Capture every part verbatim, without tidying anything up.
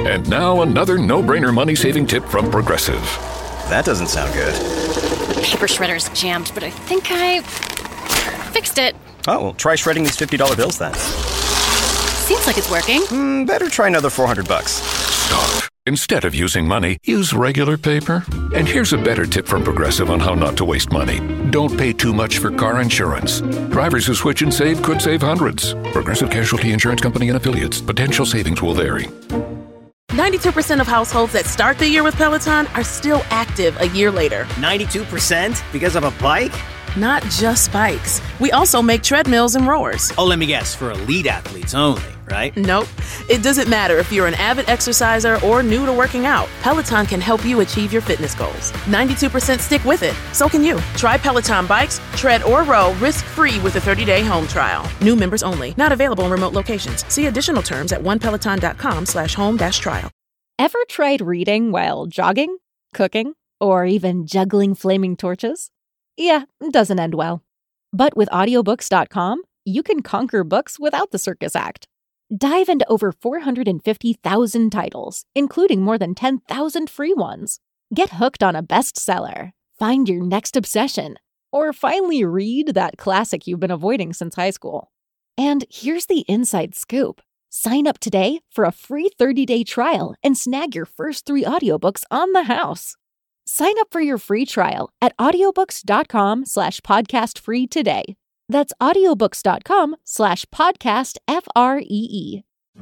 And now another no-brainer money-saving tip from Progressive. That doesn't sound good. Paper shredder's jammed, but I think I fixed it. Oh, well, try shredding these fifty dollar bills then. Seems like it's working. Mm, better try another four hundred bucks. Stop. Instead of using money, use regular paper. And here's a better tip from Progressive on how not to waste money. Don't pay too much for car insurance. Drivers who switch and save could save hundreds. Progressive Casualty Insurance Company and Affiliates. Potential savings will vary. ninety-two percent of households that start the year with Peloton are still active a year later. ninety-two percent? Because of a bike? Not just bikes. We also make treadmills and rowers. Oh, let me guess, for elite athletes only, right? Nope. It doesn't matter if you're an avid exerciser or new to working out. Peloton can help you achieve your fitness goals. ninety-two percent stick with it. So can you. Try Peloton bikes, tread, or row risk-free with a thirty-day home trial. New members only. Not available in remote locations. See additional terms at onepeloton.com slash home dash trial. Ever tried reading while jogging, cooking, or even juggling flaming torches? Yeah, it doesn't end well. But with audiobooks dot com, you can conquer books without the circus act. Dive into over four hundred fifty thousand titles, including more than ten thousand free ones. Get hooked on a bestseller, find your next obsession, or finally read that classic you've been avoiding since high school. And here's the inside scoop. Sign up today for a free thirty-day trial and snag your first three audiobooks on the house. Sign up for your free trial at audiobooks.com slash podcast free today. That's audiobooks.com slash podcast F R E E.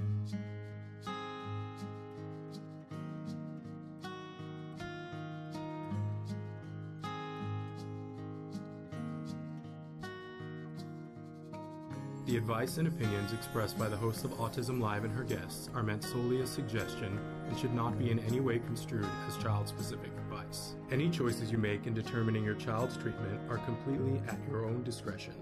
The advice and opinions expressed by the host of Autism Live and her guests are meant solely as suggestion and should not be in any way construed as child-specific advice. Any choices you make in determining your child's treatment are completely at your own discretion.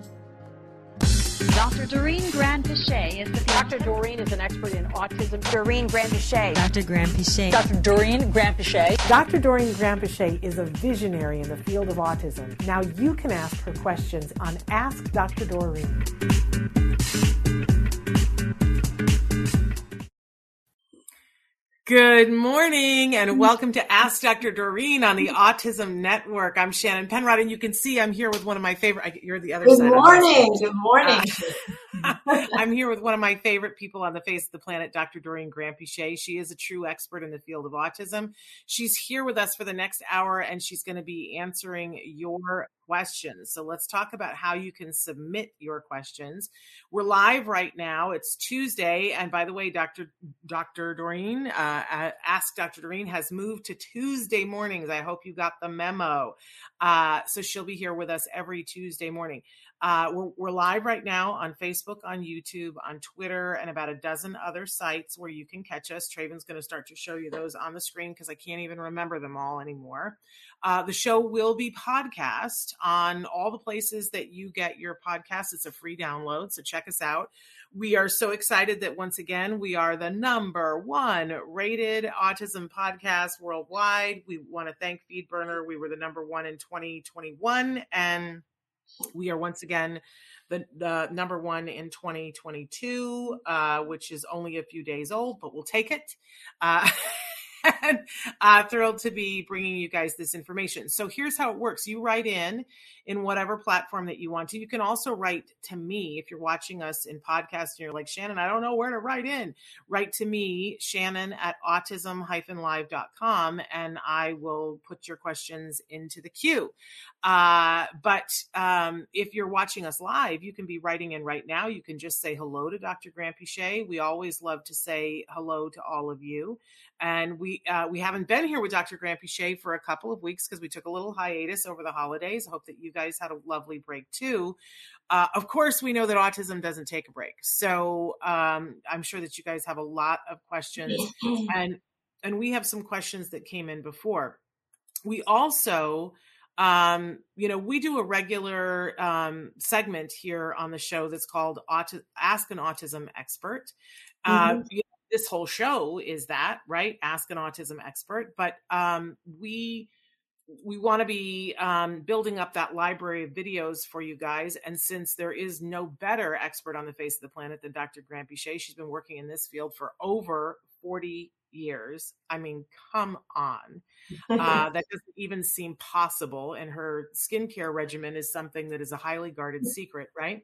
Doctor Doreen Grand-Pichet is the... Doctor Doreen is an expert in autism. Doreen Grand-Pichet. Doctor Grand-Pichet. Doctor Doreen Grand-Pichet. Doctor Doreen Grand-Pichet is a visionary in the field of autism. Now you can ask her questions on Ask Doctor Doreen. Good morning and welcome to Ask Doctor Doreen on the Autism Network. I'm Shannon Penrod and you can see I'm here with one of my favorite, you're the other Good side. Morning, good morning. Uh, I'm here with one of my favorite people on the face of the planet, Doctor Doreen Grand-Pichet. She is a true expert in the field of autism. She's here with us for the next hour and she's going to be answering your questions. So let's talk about how you can submit your questions. We're live right now. It's Tuesday. And by the way, Doctor Doctor Doreen, uh, Ask Doctor Doreen has moved to Tuesday mornings. I hope you got the memo. Uh, so she'll be here with us every Tuesday morning. Uh, we're, we're live right now on Facebook, on YouTube, on Twitter, and about a dozen other sites where you can catch us. Traven's going to start to show you those on the screen because I can't even remember them all anymore. Uh, the show will be podcast on all the places that you get your podcasts. It's a free download, so check us out. We are so excited that once again, we are the number one rated autism podcast worldwide. We want to thank FeedBurner. We were the number one in twenty twenty-one, and we are once again the, the number one in twenty twenty-two, uh, which is only a few days old, but we'll take it. Uh, and uh, thrilled to be bringing you guys this information. So here's how it works. You write in in whatever platform that you want to. You can also write to me if you're watching us in podcast and you're like, Shannon, I don't know where to write in. Write to me, Shannon at autism dash live dot com, and I will put your questions into the queue. Uh, but um, if you're watching us live, you can be writing in right now. You can just say hello to Doctor Grand-Pichet. We always love to say hello to all of you. And we uh, we haven't been here with Doctor Grand-Pichet for a couple of weeks because we took a little hiatus over the holidays. I hope that you guys had a lovely break too. Uh, of course, we know that autism doesn't take a break. So um, I'm sure that you guys have a lot of questions. and and we have some questions that came in before. We also... Um, you know, we do a regular um, segment here on the show that's called Auti- Ask an Autism Expert. Mm-hmm. Uh, you know, this whole show is that, right? Ask an Autism Expert. But um, we we want to be um, building up that library of videos for you guys. And since there is no better expert on the face of the planet than Doctor Grand-Pichet, she's been working in this field for over forty years. I mean, come on. Uh, that doesn't even seem possible. And her skincare regimen is something that is a highly guarded secret, right?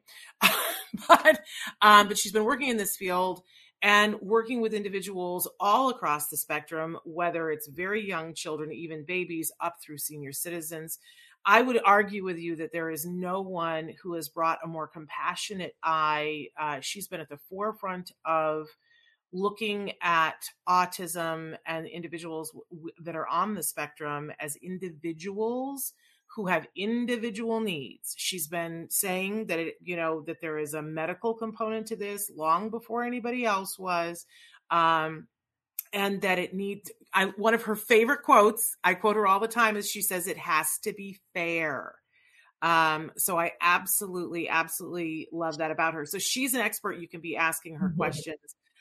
but, um, but she's been working in this field and working with individuals all across the spectrum, whether it's very young children, even babies, up through senior citizens. I would argue with you that there is no one who has brought a more compassionate eye. Uh, she's been at the forefront of looking at autism and individuals w- that are on the spectrum as individuals who have individual needs. She's been saying that, it, you know, that there is a medical component to this long before anybody else was. Um, and that it needs, I, one of her favorite quotes, I quote her all the time, is she says, it has to be fair. Um, so I absolutely, absolutely love that about her. So she's an expert. You can be asking her mm-hmm. questions.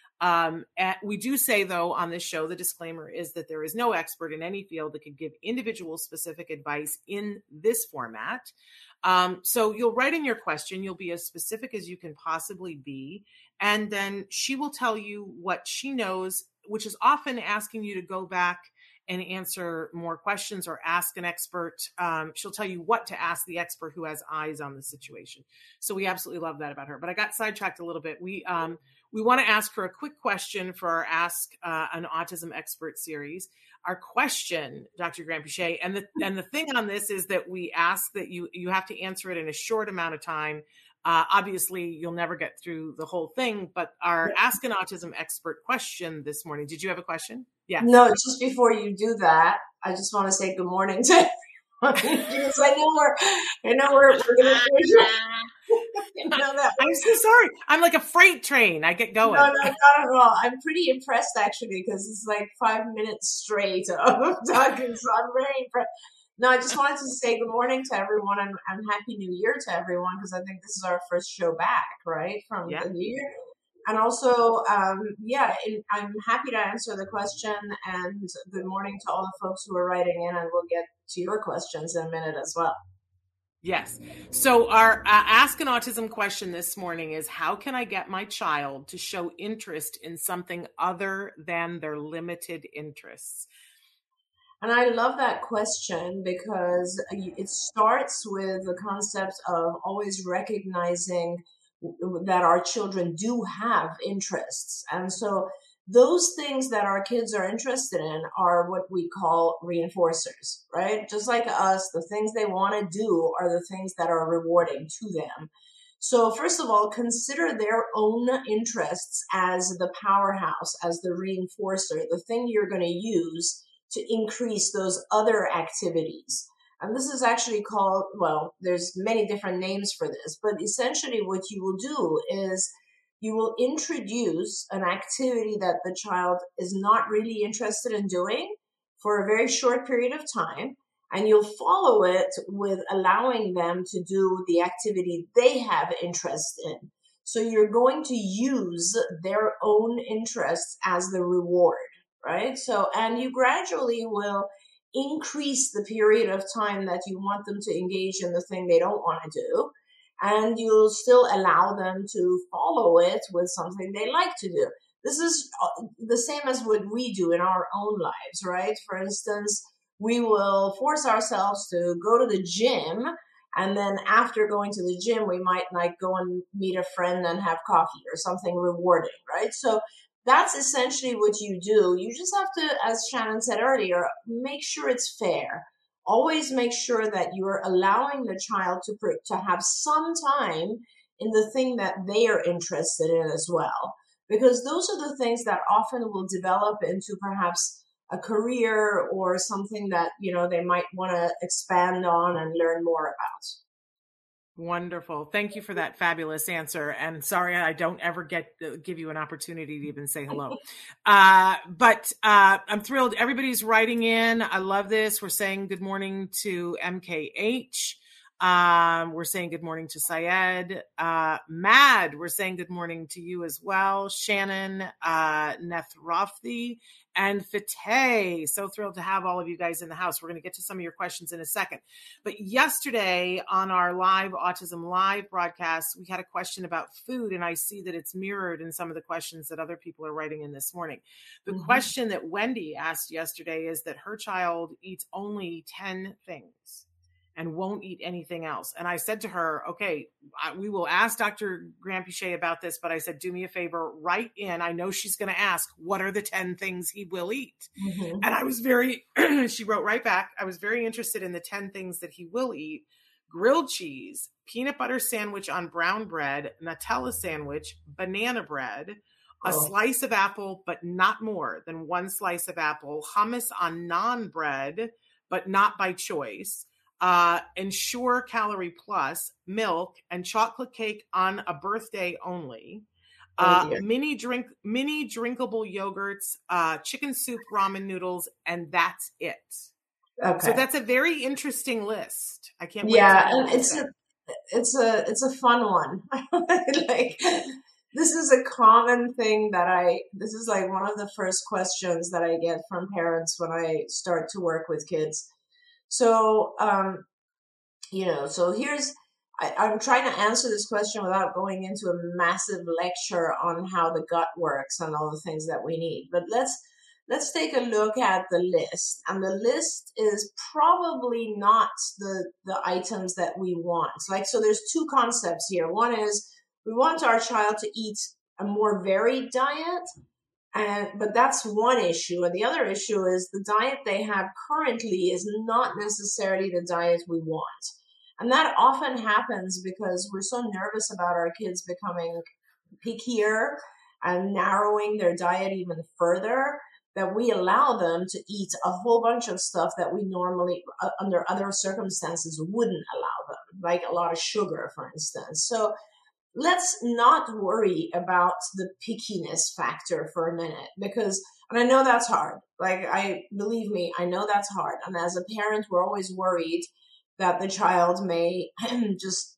Um, and we do say, though, on this show, the disclaimer is that there is no expert in any field that could give individual specific advice in this format. Um, so you'll write in your question, you'll be as specific as you can possibly be. And then she will tell you what she knows, which is often asking you to go back and answer more questions or ask an expert. Um, she'll tell you what to ask the expert who has eyes on the situation. So we absolutely love that about her. But I got sidetracked a little bit. We um, we want to ask her a quick question for our Ask uh, an Autism Expert series. Our question, Doctor Granpeesheh, and the and the thing on this is that we ask that you you have to answer it in a short amount of time. Uh, obviously, you'll never get through the whole thing, but our Ask an Autism Expert question this morning. Did you have a question? Yeah. No, just before you do that, I just want to say good morning to everyone because I know we're, I know we're, we're going to finish it. You know that. I'm so sorry. I'm like a freight train. I get going. No, no, not at all. I'm pretty impressed actually because it's like five minutes straight of talking, so I'm very impressed. No, I just wanted to say good morning to everyone and, and Happy New Year to everyone because I think this is our first show back, right, from yeah. the new year. And also, um, yeah, it, I'm happy to answer the question and good morning to all the folks who are writing in and we'll get to your questions in a minute as well. Yes. So our uh, Ask an Autism question this morning is, how can I get my child to show interest in something other than their limited interests? And I love that question because it starts with the concept of always recognizing that our children do have interests. And so those things that our kids are interested in are what we call reinforcers, right? Just like us, the things they want to do are the things that are rewarding to them. So first of all, consider their own interests as the powerhouse, as the reinforcer, the thing you're going to use to increase those other activities. And this is actually called, well, there's many different names for this, but essentially what you will do is you will introduce an activity that the child is not really interested in doing for a very short period of time, and you'll follow it with allowing them to do the activity they have interest in. So you're going to use their own interests as the reward. Right? So, and you gradually will increase the period of time that you want them to engage in the thing they don't want to do. And you'll still allow them to follow it with something they like to do. This is the same as what we do in our own lives, right? For instance, we will force ourselves to go to the gym. And then after going to the gym, we might like go and meet a friend and have coffee or something rewarding, right? So that's essentially what you do. You just have to, as Shannon said earlier, make sure it's fair. Always make sure that you're allowing the child to to have some time in the thing that they are interested in as well. Because those are the things that often will develop into perhaps a career or something that, you know, they might want to expand on and learn more about. Wonderful. Thank you for that fabulous answer. And sorry, I don't ever get uh, give you an opportunity to even say hello. Uh, but uh, I'm thrilled. Everybody's writing in. I love this. We're saying good morning to M K H. Um, we're saying good morning to Syed. Uh, Mad, we're saying good morning to you as well. Shannon, uh, Nethrofthi, and Fateh. So thrilled to have all of you guys in the house. We're going to get to some of your questions in a second. But yesterday on our live Autism Live broadcast, we had a question about food, and I see that it's mirrored in some of the questions that other people are writing in this morning. The mm-hmm. question that Wendy asked yesterday is that her child eats only ten things and won't eat anything else. And I said to her, okay, I, we will ask Doctor Granpeesheh about this, but I said, do me a favor, write in. I know she's going to ask, what are the ten things he will eat? Mm-hmm. And I was very, she wrote right back, I was very interested in the ten things that he will eat: grilled cheese, peanut butter sandwich on brown bread, Nutella sandwich, banana bread, a oh. slice of apple, but not more than one slice of apple, hummus on naan bread, but not by choice, Uh, Ensure Calorie Plus, milk, and chocolate cake on a birthday only. Uh, oh mini drink, mini drinkable yogurts, uh, chicken soup, ramen noodles, and that's it. Okay. So that's a very interesting list. I can't wait. Yeah, and it's a, it's a, it's a fun one. Like, this is a common thing that I, this is like one of the first questions that I get from parents when I start to work with kids. So, um, you know, so here's, I, I'm trying to answer this question without going into a massive lecture on how the gut works and all the things that we need. But let's, let's take a look at the list. And the list is probably not the, the items that we want. Like, so there's two concepts here. One is we want our child to eat a more varied diet. And, but that's one issue. And the other issue is the diet they have currently is not necessarily the diet we want. And that often happens because we're so nervous about our kids becoming pickier and narrowing their diet even further that we allow them to eat a whole bunch of stuff that we normally, uh, under other circumstances, wouldn't allow them, like a lot of sugar, for instance. So let's not worry about the pickiness factor for a minute, because, and I know that's hard. Like, I, believe me, I know that's hard. And as a parent, we're always worried that the child may just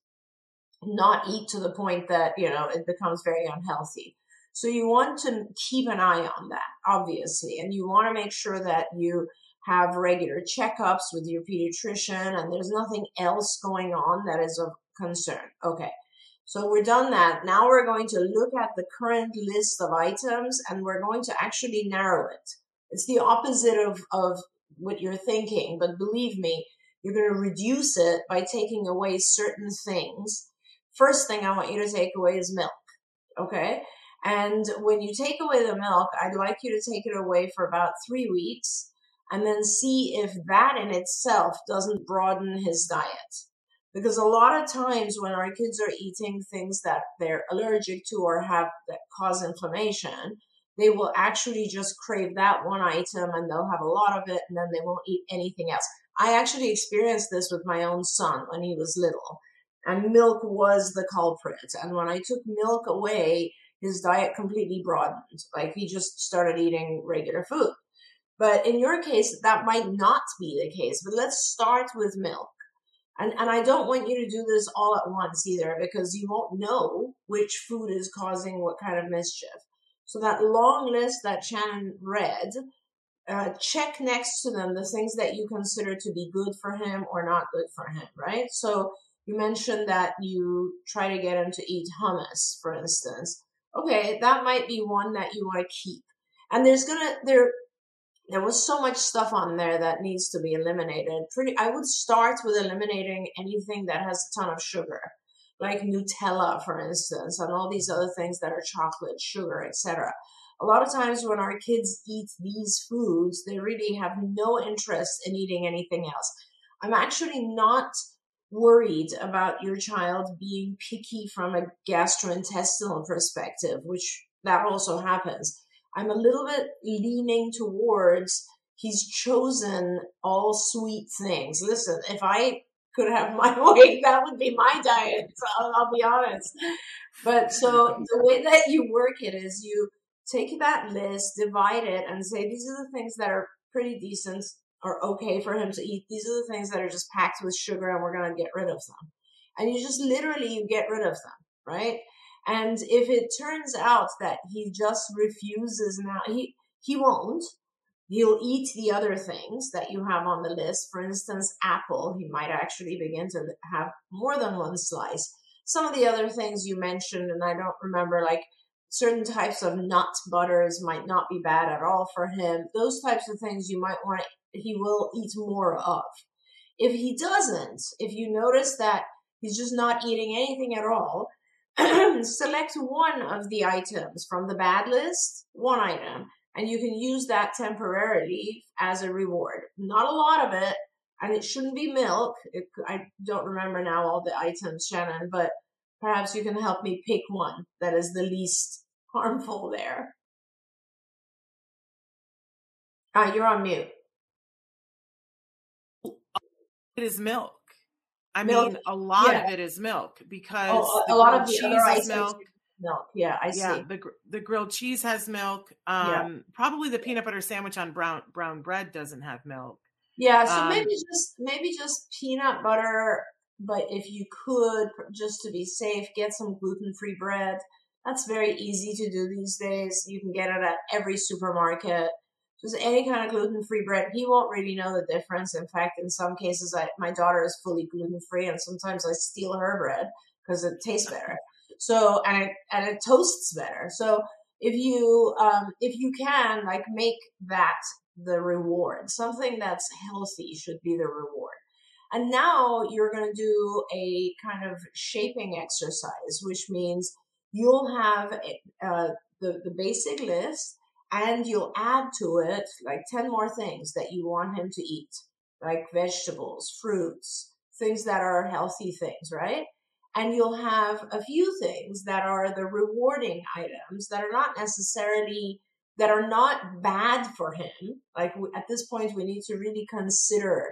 not eat to the point that, you know, it becomes very unhealthy. So you want to keep an eye on that, obviously. And you want to make sure that you have regular checkups with your pediatrician and there's nothing else going on that is of concern. Okay. So we're done that. Now we're going to look at the current list of items and we're going to actually narrow it. It's the opposite of, of what you're thinking, but believe me, you're going to reduce it by taking away certain things. First thing I want you to take away is milk, okay? And when you take away the milk, I'd like you to take it away for about three weeks and then see if that in itself doesn't broaden his diet. Because a lot of times when our kids are eating things that they're allergic to or have that cause inflammation, they will actually just crave that one item and they'll have a lot of it and then they won't eat anything else. I actually experienced this with my own son when he was little, and milk was the culprit. And when I took milk away, his diet completely broadened. Like, he just started eating regular food. But in your case, that might not be the case. But let's start with milk. And and I don't want you to do this all at once either, because you won't know which food is causing what kind of mischief. So that long list that Shannon read, uh, check next to them the things that you consider to be good for him or not good for him, right? So you mentioned that you try to get him to eat hummus, for instance. Okay, that might be one that you want to keep. And there's gonna, there, there was so much stuff on there that needs to be eliminated. Pretty, I would start with eliminating anything that has a ton of sugar, like Nutella, for instance, and all these other things that are chocolate, sugar, et cetera. A lot of times when our kids eat these foods, they really have no interest in eating anything else. I'm actually not worried about your child being picky from a gastrointestinal perspective, which that also happens. I'm a little bit leaning towards he's chosen all sweet things. Listen, if I could have my way, that would be my diet. So I'll, I'll be honest. But so the way that you work it is you take that list, divide it, and say, these are the things that are pretty decent. are okay for him to eat. These are the things that are just packed with sugar and we're going to get rid of them. And you just literally, you get rid of them, right? And if it turns out that he just refuses now, he, he won't. He'll eat the other things that you have on the list. For instance, apple, he might actually begin to have more than one slice. Some of the other things you mentioned, and I don't remember, like certain types of nut butters might not be bad at all for him. Those types of things you might want to, he will eat more of. If he doesn't, if you notice that he's just not eating anything at all, select one of the items from the bad list, one item, and you can use that temporarily as a reward. Not a lot of it, and it shouldn't be milk. It, I don't remember now all the items, Shannon, but perhaps you can help me pick one that is the least harmful there. Ah, you're on mute. It is milk. I Milk, mean, a lot yeah. of it is milk because Oh, a the lot grilled of the cheese other is items milk. milk. Yeah, I Yeah, see. the gr- the grilled cheese has milk. Um, Yeah. Probably the peanut butter sandwich on brown brown bread doesn't have milk. Yeah, so Um, maybe just maybe just peanut butter, but if you could, just to be safe, get some gluten-free bread. That's very easy to do these days. You can get it at every supermarket. Just any kind of gluten-free bread. He won't really know the difference. In fact, in some cases, I, my daughter is fully gluten-free, and sometimes I steal her bread because it tastes better. So, and it, and it toasts better. So if you, um, if you can, like, make that the reward, something that's healthy should be the reward. And now you're going to do a kind of shaping exercise, which means you'll have uh, the, the basic list, and you'll add to it like ten more things that you want him to eat, like vegetables, fruits, things that are healthy things, right? And you'll have a few things that are the rewarding items that are not necessarily, that are not bad for him. Like at this point, we need to really consider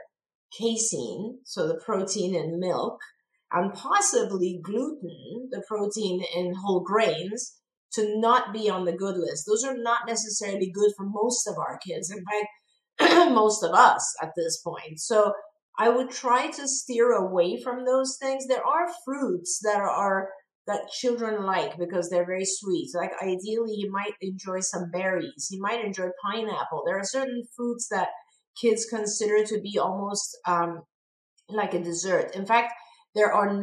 casein, so the protein in milk, and possibly gluten, the protein in whole grains, to not be on the good list. Those are not necessarily good for most of our kids. In fact, most of us at this point. So I would try to steer away from those things. There are fruits that are, that children like because they're very sweet. Like ideally, he might enjoy some berries. He might enjoy pineapple. There are certain fruits that kids consider to be almost um, like a dessert. In fact, there are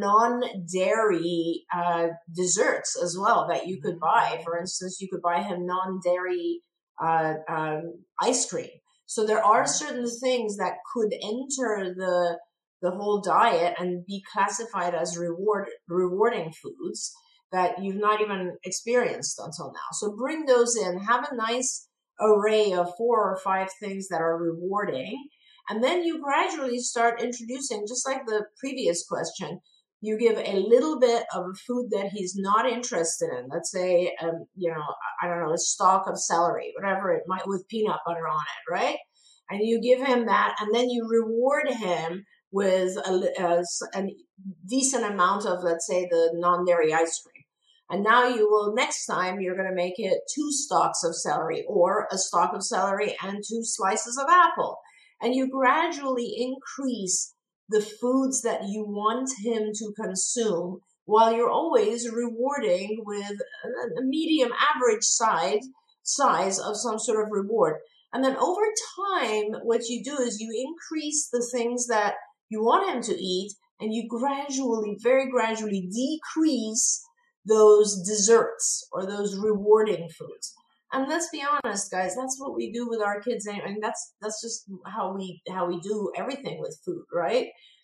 non-dairy uh, desserts as well that you could buy. For instance, you could buy him non-dairy uh, um, ice cream. So there are certain things that could enter the the whole diet and be classified as reward rewarding foods that you've not even experienced until now. So bring those in. Have a nice array of four or five things that are rewarding. And then you gradually start introducing, just like the previous question, you give a little bit of a food that he's not interested in. Let's say, um, you know, I don't know, a stalk of celery, whatever it might, with peanut butter on it, right? And you give him that, and then you reward him with a, a, a decent amount of, let's say, the non-dairy ice cream. And now you will, next time, you're going to make it two stalks of celery, or a stalk of celery and two slices of apple. And you gradually increase the foods that you want him to consume, while you're always rewarding with a medium average size, size of some sort of reward. And then over time, what you do is you increase the things that you want him to eat, and you gradually, very gradually decrease those desserts or those rewarding foods. And let's be honest, guys, that's what we do with our kids. I mean, that's that's just how we how we do everything with food, right?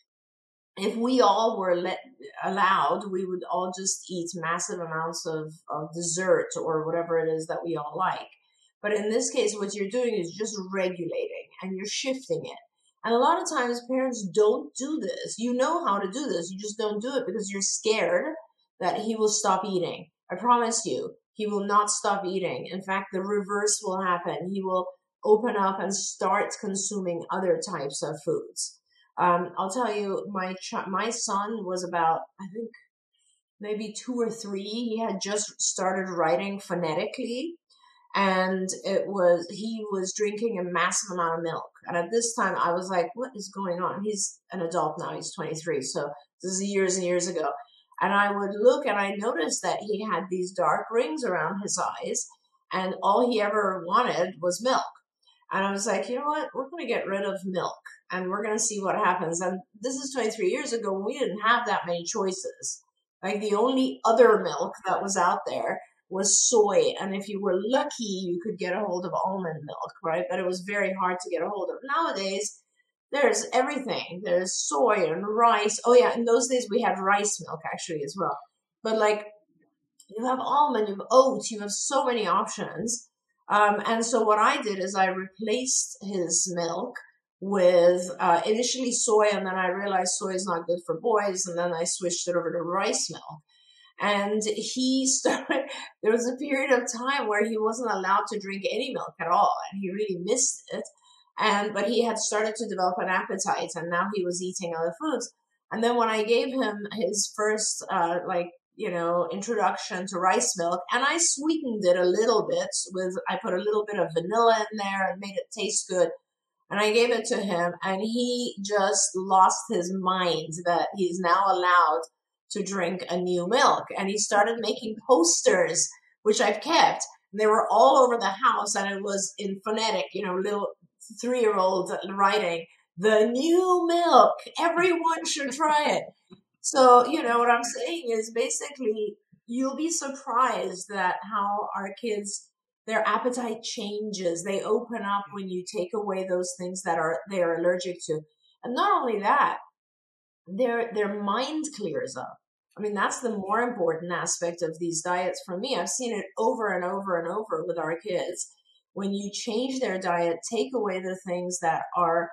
If we all were let, allowed, we would all just eat massive amounts of, of dessert or whatever it is that we all like. But in this case, what you're doing is just regulating, and you're shifting it. And a lot of times parents don't do this. You know how to do this. You just don't do it because you're scared that he will stop eating. I promise you, he will not stop eating. In fact, the reverse will happen. He will open up and start consuming other types of foods. Um, I'll tell you, my ch- my son was about, I think, maybe two or three. He had just started writing phonetically. And it was, he was drinking a massive amount of milk. And at this time I was like, what is going on? He's an adult now. He's twenty-three. So this is years and years ago. And I would look and I noticed that he had these dark rings around his eyes and all he ever wanted was milk. And I was like, you know what? We're going to get rid of milk and we're going to see what happens. And this is twenty-three years ago when we didn't have that many choices. Like the only other milk that was out there was soy. And if you were lucky, you could get a hold of almond milk, right? But it was very hard to get a hold of. Nowadays, there's everything. There's soy and rice. Oh yeah, in those days we had rice milk actually as well. But like you have almond, you have oats, you have so many options. Um, and so what I did is I replaced his milk with uh, initially soy, and then I realized soy is not good for boys, and then I switched it over to rice milk. And he started, there was a period of time where he wasn't allowed to drink any milk at all, and he really missed it. And, but he had started to develop an appetite, and now he was eating other foods. And then when I gave him his first, uh, like, you know, introduction to rice milk, and I sweetened it a little bit with, I put a little bit of vanilla in there and made it taste good. And I gave it to him, and he just lost his mind that he's now allowed to drink a new milk. And he started making posters, which I've kept. And they were all over the house, and it was in phonetic, you know, little three-year-olds writing, the new milk, everyone should try it. So, you know, what I'm saying is basically you'll be surprised that how our kids, their appetite changes. They open up when you take away those things that are they're allergic to. And not only that, their their mind clears up. I mean, that's the more important aspect of these diets for me. I've seen it over and over and over with our kids. When you change their diet, take away the things that are,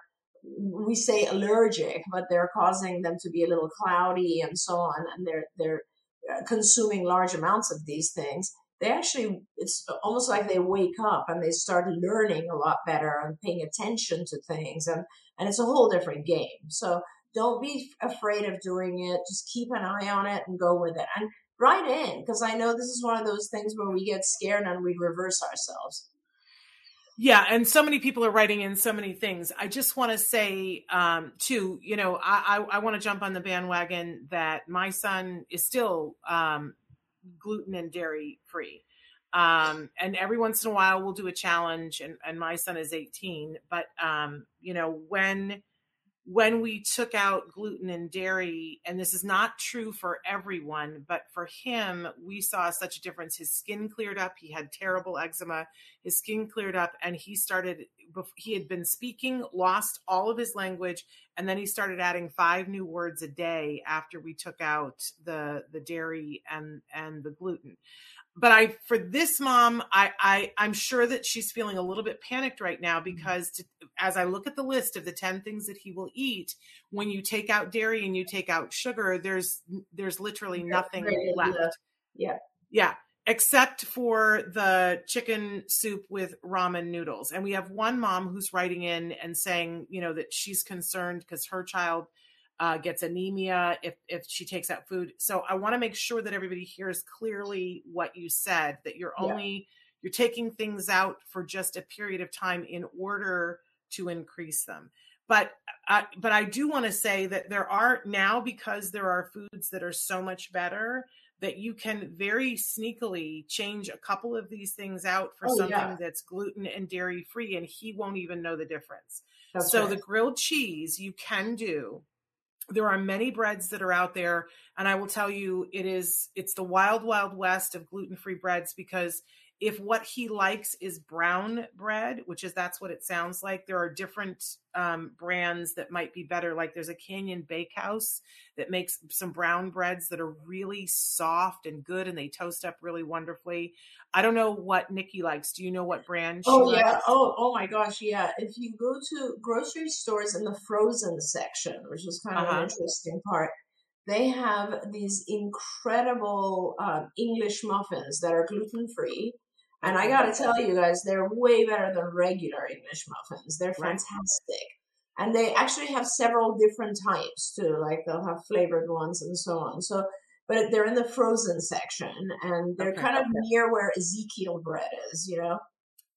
we say allergic, but they're causing them to be a little cloudy and so on, and they're they're consuming large amounts of these things. They actually, it's almost like they wake up and they start learning a lot better and paying attention to things, and and it's a whole different game. So don't be afraid of doing it. Just keep an eye on it and go with it, and write in, because I know this is one of those things where we get scared and we reverse ourselves. Yeah. And so many people are writing in so many things. I just want to say, um, too, you know, I, I, I want to jump on the bandwagon that my son is still um, gluten and dairy free. Um, and every once in a while we'll do a challenge, and, and my son is eighteen. But, um, you know, when when we took out gluten and dairy, and this is not true for everyone, but for him, we saw such a difference. His skin cleared up. He had terrible eczema. His skin cleared up, and he started, he had been speaking, lost all of his language. And then he started adding five new words a day after we took out the, the dairy and, and the gluten. But I, for this mom, I, I, I'm sure that she's feeling a little bit panicked right now, because to, as I look at the list of the ten things that he will eat, when you take out dairy and you take out sugar, there's, there's literally nothing left. Yeah. Yeah. Except for the chicken soup with ramen noodles. And we have one mom who's writing in and saying, you know, that she's concerned because her child Uh, gets anemia if, if she takes out food. So I want to make sure that everybody hears clearly what you said, that you're only, yeah. you're taking things out for just a period of time in order to increase them. But, uh, but I do want to say that there are now, because there are foods that are so much better, that you can very sneakily change a couple of these things out for oh, something yeah. that's gluten and dairy free, and he won't even know the difference. That's so right. The grilled cheese you can do. There are many breads that are out there, and I will tell you, it is, it's the wild, wild west of gluten-free breads, because if what he likes is brown bread, which is, that's what it sounds like, there are different um, brands that might be better. Like there's a Canyon Bakehouse that makes some brown breads that are really soft and good, and they toast up really wonderfully. I don't know what Nikki likes. Do you know what brand she Oh, likes? yeah. Oh, oh my gosh. Yeah. If you go to grocery stores in the frozen section, which is kind of Uh-huh. an interesting part, they have these incredible um, English muffins that are gluten-free. And I got to tell you guys, they're way better than regular English muffins. They're Right. fantastic. And they actually have several different types too. Like they'll have flavored ones and so on. So, but they're in the frozen section, and they're Okay. kind of near where Ezekiel bread is, you know?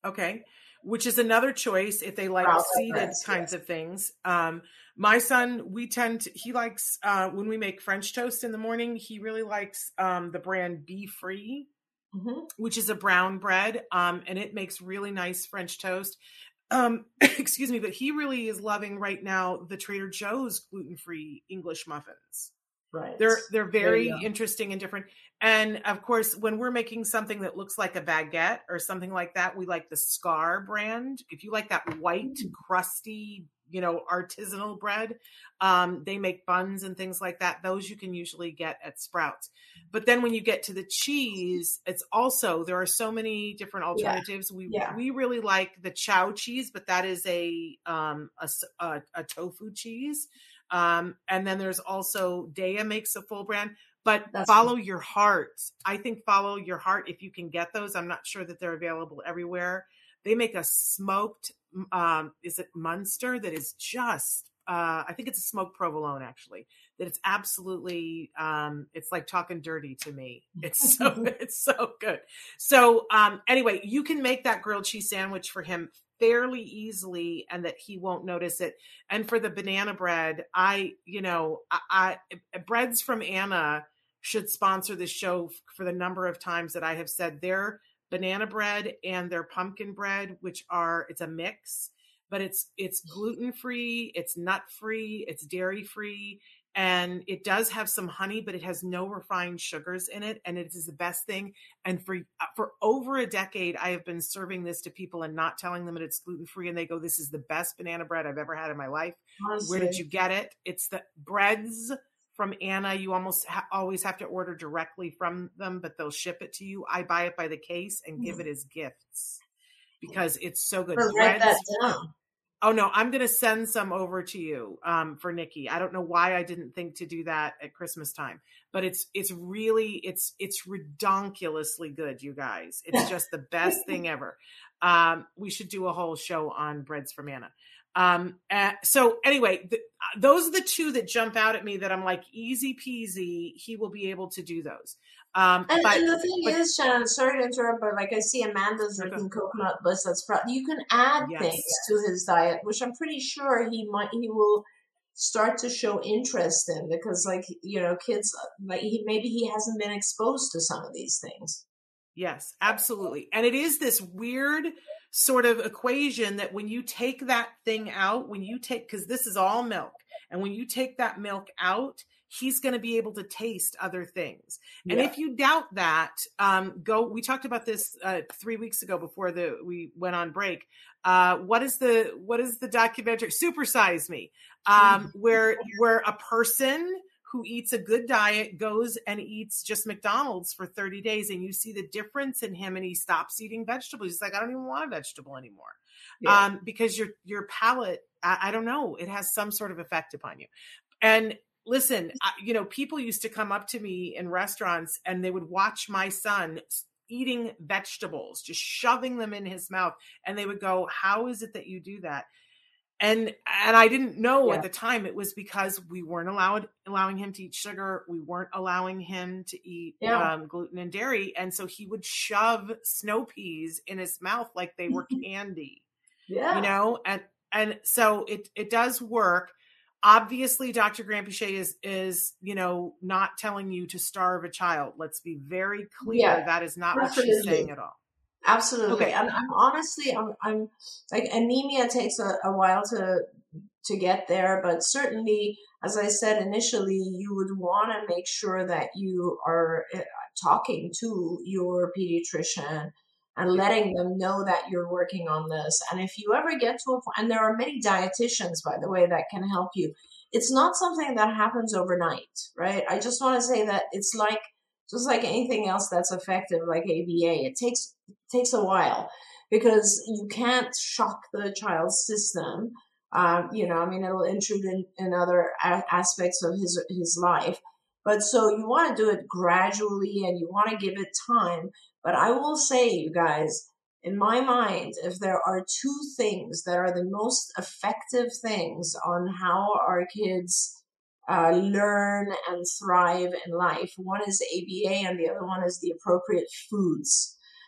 Okay. Which is another choice if they like Wow, seeded breads, kinds yes. of things. Um, my son, we tend to, he likes, uh, when we make French toast in the morning, he really likes um, the brand Be Free, Mm-hmm. which is a brown bread. Um, and it makes really nice French toast. Um, excuse me, but he really is loving right now the Trader Joe's gluten-free English muffins. Right. They're they're very There you go. interesting and different. And of course, when we're making something that looks like a baguette or something like that, we like the Scar brand. If you like that white, Mm. crusty, you know, artisanal bread, um, they make buns and things like that. Those you can usually get at Sprouts. But then when you get to the cheese, it's also, there are so many different alternatives. Yeah. We Yeah. we really like the Chow cheese, but that is a um a, s- a- a tofu cheese. Um, and then there's also Daya makes a full brand, but That's follow your heart. I think follow your heart if you can get those. I'm not sure that they're available everywhere. They make a smoked, um, is it Munster that is just, uh, I think it's a smoked provolone actually, that it's absolutely, um, it's like talking dirty to me. It's so, it's so good. So, um, anyway, you can make that grilled cheese sandwich for him fairly easily and that he won't notice it. And for the banana bread, I, you know, I, I breads from Anna should sponsor this show for the number of times that I have said their banana bread and their pumpkin bread, which are, it's a mix, but it's, it's gluten-free, it's nut-free, it's dairy-free. And it does have some honey, but it has no refined sugars in it. And it is the best thing. And for for over a decade, I have been serving this to people and not telling them that it's gluten-free. And they go, this is the best banana bread I've ever had in my life. Honestly. Where did you get it? It's the breads from Anna. You almost ha- always have to order directly from them, but they'll ship it to you. I buy it by the case and give it as gifts because it's so good. I'll write Breads, that down. Oh no, I'm going to send some over to you um, for Nikki. I don't know why I didn't think to do that at Christmas time, but it's, it's really, it's, it's redonkulously good, you guys. It's just the best thing ever. Um, we should do a whole show on breads from Anna. Um, uh, so anyway, the, uh, those are the two that jump out at me that I'm like, easy peasy. He will be able to do those. Um, And, but, and the thing but, is, Shannon, sorry to interrupt, but like I see Amanda's Okay. written coconut bliss. That's pro- you can add Yes. things to his diet, which I'm pretty sure he might he will start to show interest in because, like you know, kids like he maybe he hasn't been exposed to some of these things. Yes, absolutely. And it is this weird sort of equation that when you take that thing out, when you take, because this is all milk, and when you take that milk out, he's going to be able to taste other things. And Yeah. if you doubt that, um, go, we talked about this uh, three weeks ago before the we went on break. Uh, what is the, what is the documentary? Super Size Me, um, where, where a person who eats a good diet goes and eats just McDonald's for thirty days, and you see the difference in him, and he stops eating vegetables. He's like, I don't even want a vegetable anymore. Yeah. Um, because your, your palate, I, I don't know, it has some sort of effect upon you. And listen, I, you know, people used to come up to me in restaurants and they would watch my son eating vegetables, just shoving them in his mouth. And they would go, how is it that you do that? And, and I didn't know Yeah. at the time it was because we weren't allowed, allowing him to eat sugar. We weren't allowing him to eat Yeah. um, gluten and dairy. And so he would shove snow peas in his mouth like they were candy, Yeah. you know? And, and so it, it does work. Obviously, Doctor Granpeesheh is, is, you know, not telling you to starve a child. Let's be very clear. Yeah, that is not what she's absolutely. saying at all. Absolutely. Okay. And I'm honestly, I'm, I'm like anemia takes a, a while to, to get there, but certainly, as I said initially, you would want to make sure that you are uh, talking to your pediatrician and letting them know that you're working on this. And if you ever get to a point, and there are many dietitians, by the way, that can help you. It's not something that happens overnight, right? I just want to say that it's like, just like anything else that's effective, like A B A, it takes takes a while because you can't shock the child's system. Um, you know, I mean, it'll intrude in, in other a- aspects of his his life. But so you want to do it gradually and you want to give it time. But I will say, you guys, in my mind, if there are two things that are the most effective things on how our kids uh, learn and thrive in life, one is A B A and the other one is the appropriate foods.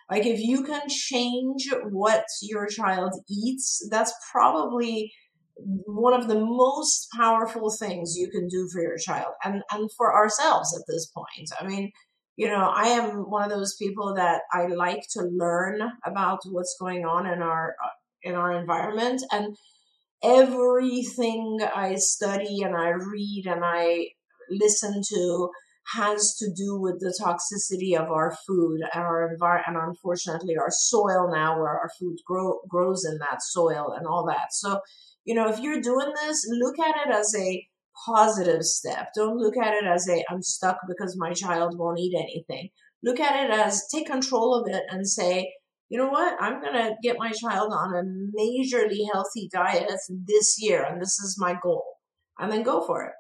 Like if you can change what your child eats, that's probably one of the most powerful things you can do for your child and, and for ourselves at this point. I mean, you know, I am one of those people that I like to learn about what's going on in our in our environment, and everything I study and I read and I listen to has to do with the toxicity of our food and our environment, and unfortunately our soil now, where our food grow, grows in that soil and all that. So, you know, if you're doing this, look at it as a positive step. Don't look at it as a, I'm stuck because my child won't eat anything. Look at it as, take control of it and say, you know what, I'm going to get my child on a majorly healthy diet this year, and this is my goal. And then go for it.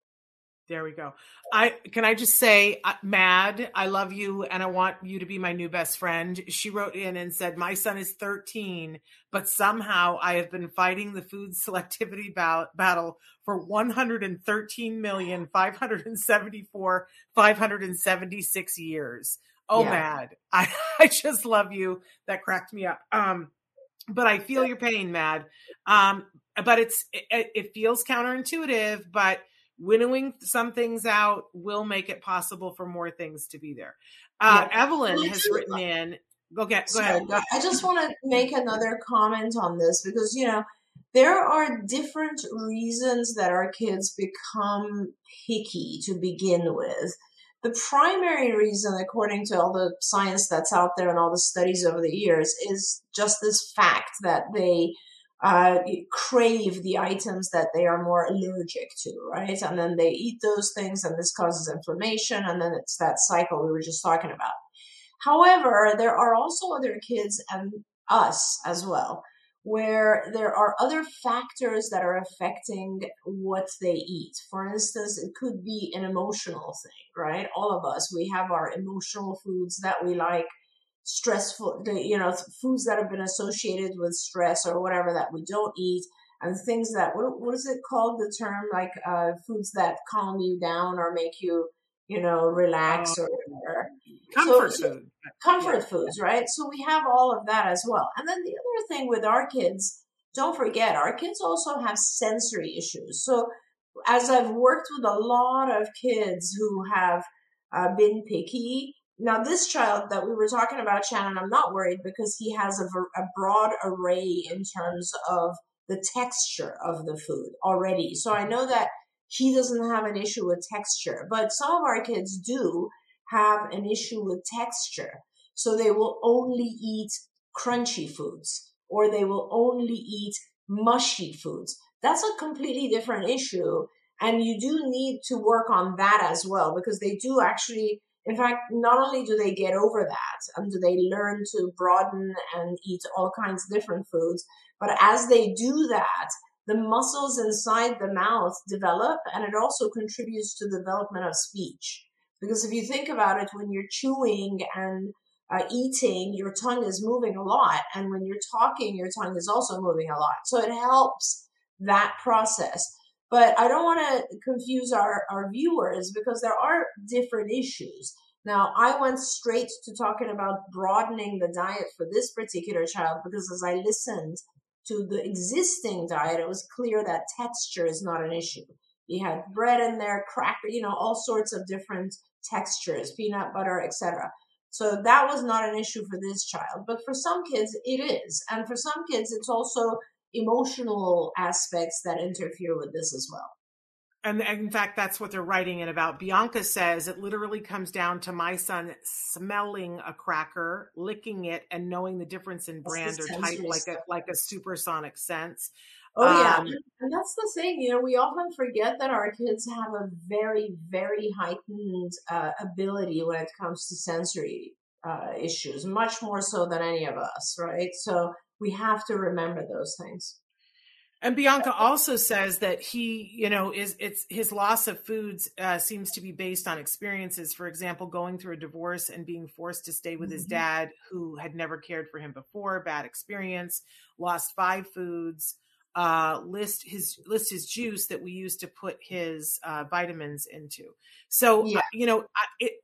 There we go. I can I just say, uh, Mad, I love you and I want you to be my new best friend. She wrote in and said, my son is thirteen, but somehow I have been fighting the food selectivity ba- battle for one hundred thirteen million, five hundred seventy-four, five hundred seventy-six years. Oh, yeah. Mad. I, I just love you. That cracked me up. Um, but I feel your pain, Mad. Um, but it's it, it feels counterintuitive, but winnowing some things out will make it possible for more things to be there. Uh, yeah. Evelyn has written in. Okay, go ahead. I just want to make another comment on this because, you know, there are different reasons that our kids become picky to begin with. The primary reason, according to all the science that's out there and all the studies over the years, is just this fact that they Uh, crave the items that they are more allergic to, right? And then they eat those things and this causes inflammation, and then it's that cycle we were just talking about. However, there are also other kids and us as well, where there are other factors that are affecting what they eat. For instance, it could be an emotional thing, right? All of us, we have our emotional foods that we like, stressful, the, you know, foods that have been associated with stress or whatever that we don't eat, and things that, what, what is it called, the term, like uh, foods that calm you down or make you, you know, relax or whatever. Comfort so, food. Comfort yeah. foods, right? So we have all of that as well. And then the other thing with our kids, don't forget, our kids also have sensory issues. So as I've worked with a lot of kids who have uh, been picky, now, this child that we were talking about, Shannon, I'm not worried because he has a, a broad array in terms of the texture of the food already. So I know that he doesn't have an issue with texture, but some of our kids do have an issue with texture. So they will only eat crunchy foods or they will only eat mushy foods. That's a completely different issue. And you do need to work on that as well, because they do actually, in fact, not only do they get over that and do they learn to broaden and eat all kinds of different foods, but as they do that, the muscles inside the mouth develop, and it also contributes to the development of speech. Because if you think about it, when you're chewing and uh, eating, your tongue is moving a lot. And when you're talking, your tongue is also moving a lot. So it helps that process. But I don't want to confuse our, our viewers because there are different issues. Now, I went straight to talking about broadening the diet for this particular child because as I listened to the existing diet, it was clear that texture is not an issue. You had bread in there, cracker, you know, all sorts of different textures, peanut butter, et cetera. So that was not an issue for this child. But for some kids, it is. And for some kids, it's also emotional aspects that interfere with this as well. And in fact, that's what they're writing in about. Bianca says it literally comes down to my son smelling a cracker, licking it, and knowing the difference in brand or type, like a like a supersonic sense. Oh yeah, um, and that's the thing. You know, we often forget that our kids have a very, very heightened uh, ability when it comes to sensory uh, issues, much more so than any of us, right? So we have to remember those things. And Bianca also says that he, you know, is it's his loss of foods uh, seems to be based on experiences. For example, going through a divorce and being forced to stay with mm-hmm. his dad, who had never cared for him before. Bad experience. Lost five foods. Uh, list his list his juice that we used to put his uh, vitamins into. So yeah. uh, you know, I, it,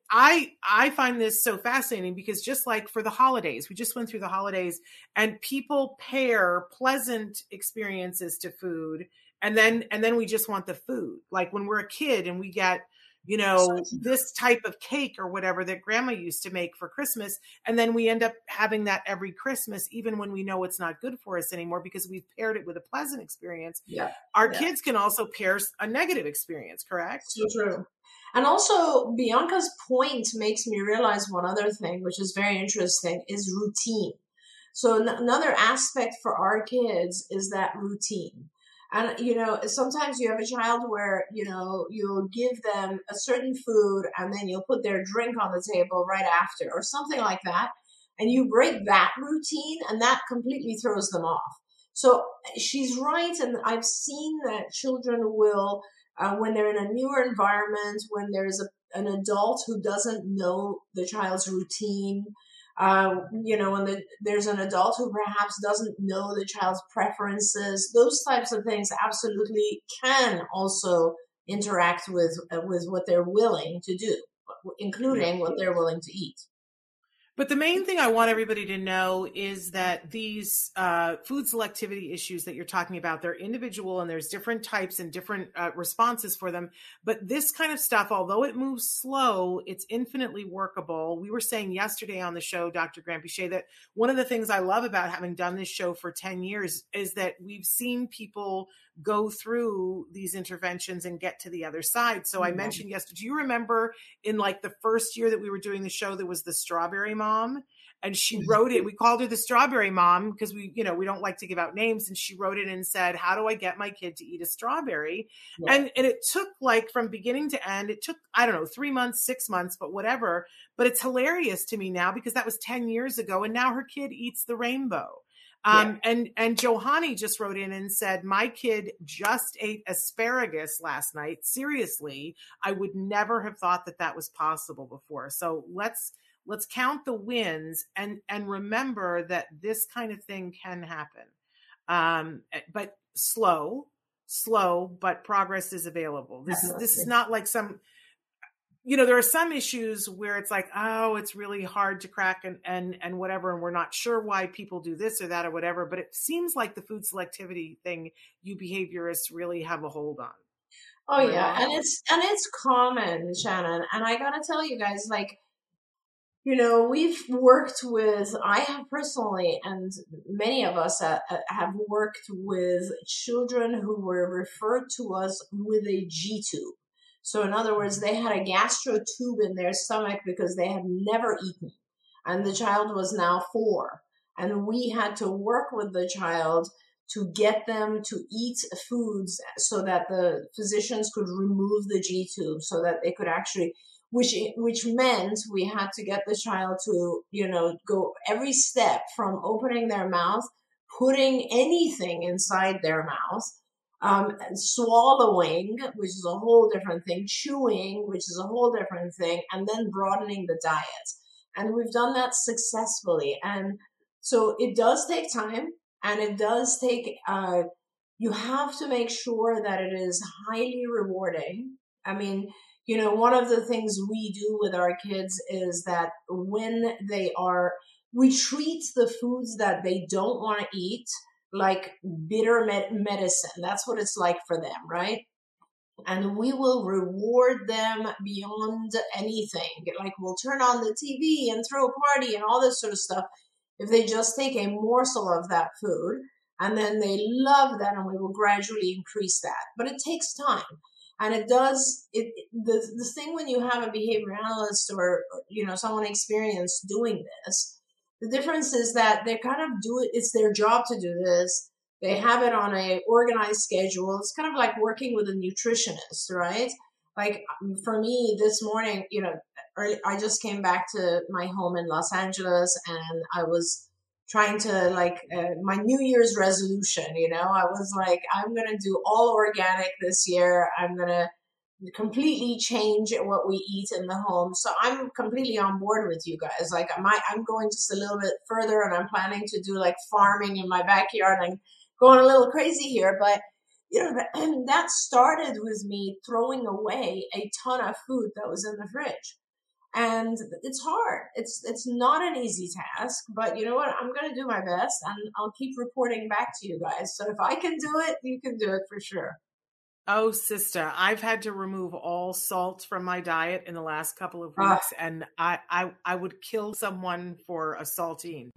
I I find this so fascinating because just like for the holidays, we just went through the holidays and people pair pleasant experiences to food, and then and then we just want the food. Like when we're a kid and we get, you know, this type of cake or whatever that grandma used to make for Christmas, and then we end up having that every Christmas, even when we know it's not good for us anymore because we've paired it with a pleasant experience. Yeah. Our yeah. kids can also pair a negative experience, correct? So true. And also, Bianca's point makes me realize one other thing, which is very interesting, is routine. So n- another aspect for our kids is that routine. And, you know, sometimes you have a child where, you know, you'll give them a certain food and then you'll put their drink on the table right after or something like that. And you break that routine and that completely throws them off. So she's right. And I've seen that children will... Uh, when they're in a newer environment, when there's a, an adult who doesn't know the child's routine, uh, you know, when the, there's an adult who perhaps doesn't know the child's preferences, those types of things absolutely can also interact with uh, with what they're willing to do, including what they're willing to eat. But the main thing I want everybody to know is that these uh, food selectivity issues that you're talking about, they're individual and there's different types and different uh, responses for them. But this kind of stuff, although it moves slow, it's infinitely workable. We were saying yesterday on the show, Doctor Granpeesheh, that one of the things I love about having done this show for ten years is that we've seen people go through these interventions and get to the other side. So mm-hmm. I mentioned yesterday, do you remember in like the first year that we were doing the show, there was the strawberry mom and she wrote it, we called her the strawberry mom because we, you know, we don't like to give out names. And she wrote it and said, how do I get my kid to eat a strawberry? Yeah. And, and it took like from beginning to end, it took, I don't know, three months, six months, but whatever. But it's hilarious to me now because that was ten years ago. And now her kid eats the rainbow. Um, yeah. and, and Johanny just wrote in and said, my kid just ate asparagus last night. Seriously, I would never have thought that that was possible before. So let's, let's count the wins and, and remember that this kind of thing can happen. Um, but slow, slow, but progress is available. This is, this is not like some, you know, there are some issues where it's like, oh, it's really hard to crack and, and, and whatever. And we're not sure why people do this or that or whatever, but it seems like the food selectivity thing, you behaviorists really have a hold on. Oh yeah. And it's, and it's common, Shannon. And I gotta tell you guys, like, you know, we've worked with, I have personally, and many of us uh, have worked with children who were referred to us with a G tube. So in other words, they had a gastro tube in their stomach because they had never eaten. And the child was now four. And we had to work with the child to get them to eat foods so that the physicians could remove the G tube so that they could actually, which which meant we had to get the child to, you know, go every step from opening their mouth, putting anything inside their mouth, Um, swallowing, which is a whole different thing, chewing, which is a whole different thing, and then broadening the diet. And we've done that successfully. And so it does take time and it does take, uh, you have to make sure that it is highly rewarding. I mean, you know, one of the things we do with our kids is that when they are, we treat the foods that they don't want to eat like bitter med- medicine. That's what it's like for them, right? And we will reward them beyond anything. Like we'll turn on the T V and throw a party and all this sort of stuff if they just take a morsel of that food. And then they love that and we will gradually increase that. But it takes time. And it does, it the, the thing when you have a behavior analyst or, you know, someone experienced doing this, the difference is that they kind of do it, it's their job to do this. They have it on a organized schedule. It's kind of like working with a nutritionist, right? Like for me this morning, you know, early, I just came back to my home in Los Angeles and I was trying to like uh, my New Year's resolution, you know, I was like, I'm going to do all organic this year. I'm going to completely change what we eat in the home. So I'm completely on board with you guys. Like I might, I'm going just a little bit further and I'm planning to do like farming in my backyard and going a little crazy here. But you know, and that started with me throwing away a ton of food that was in the fridge. And it's hard. It's it's not an easy task, but you know what? I'm going to do my best, and I'll keep reporting back to you guys. So if I can do it, you can do it for sure. Oh, sister, I've had to remove all salt from my diet in the last couple of weeks, uh, and I, I I would kill someone for a saltine.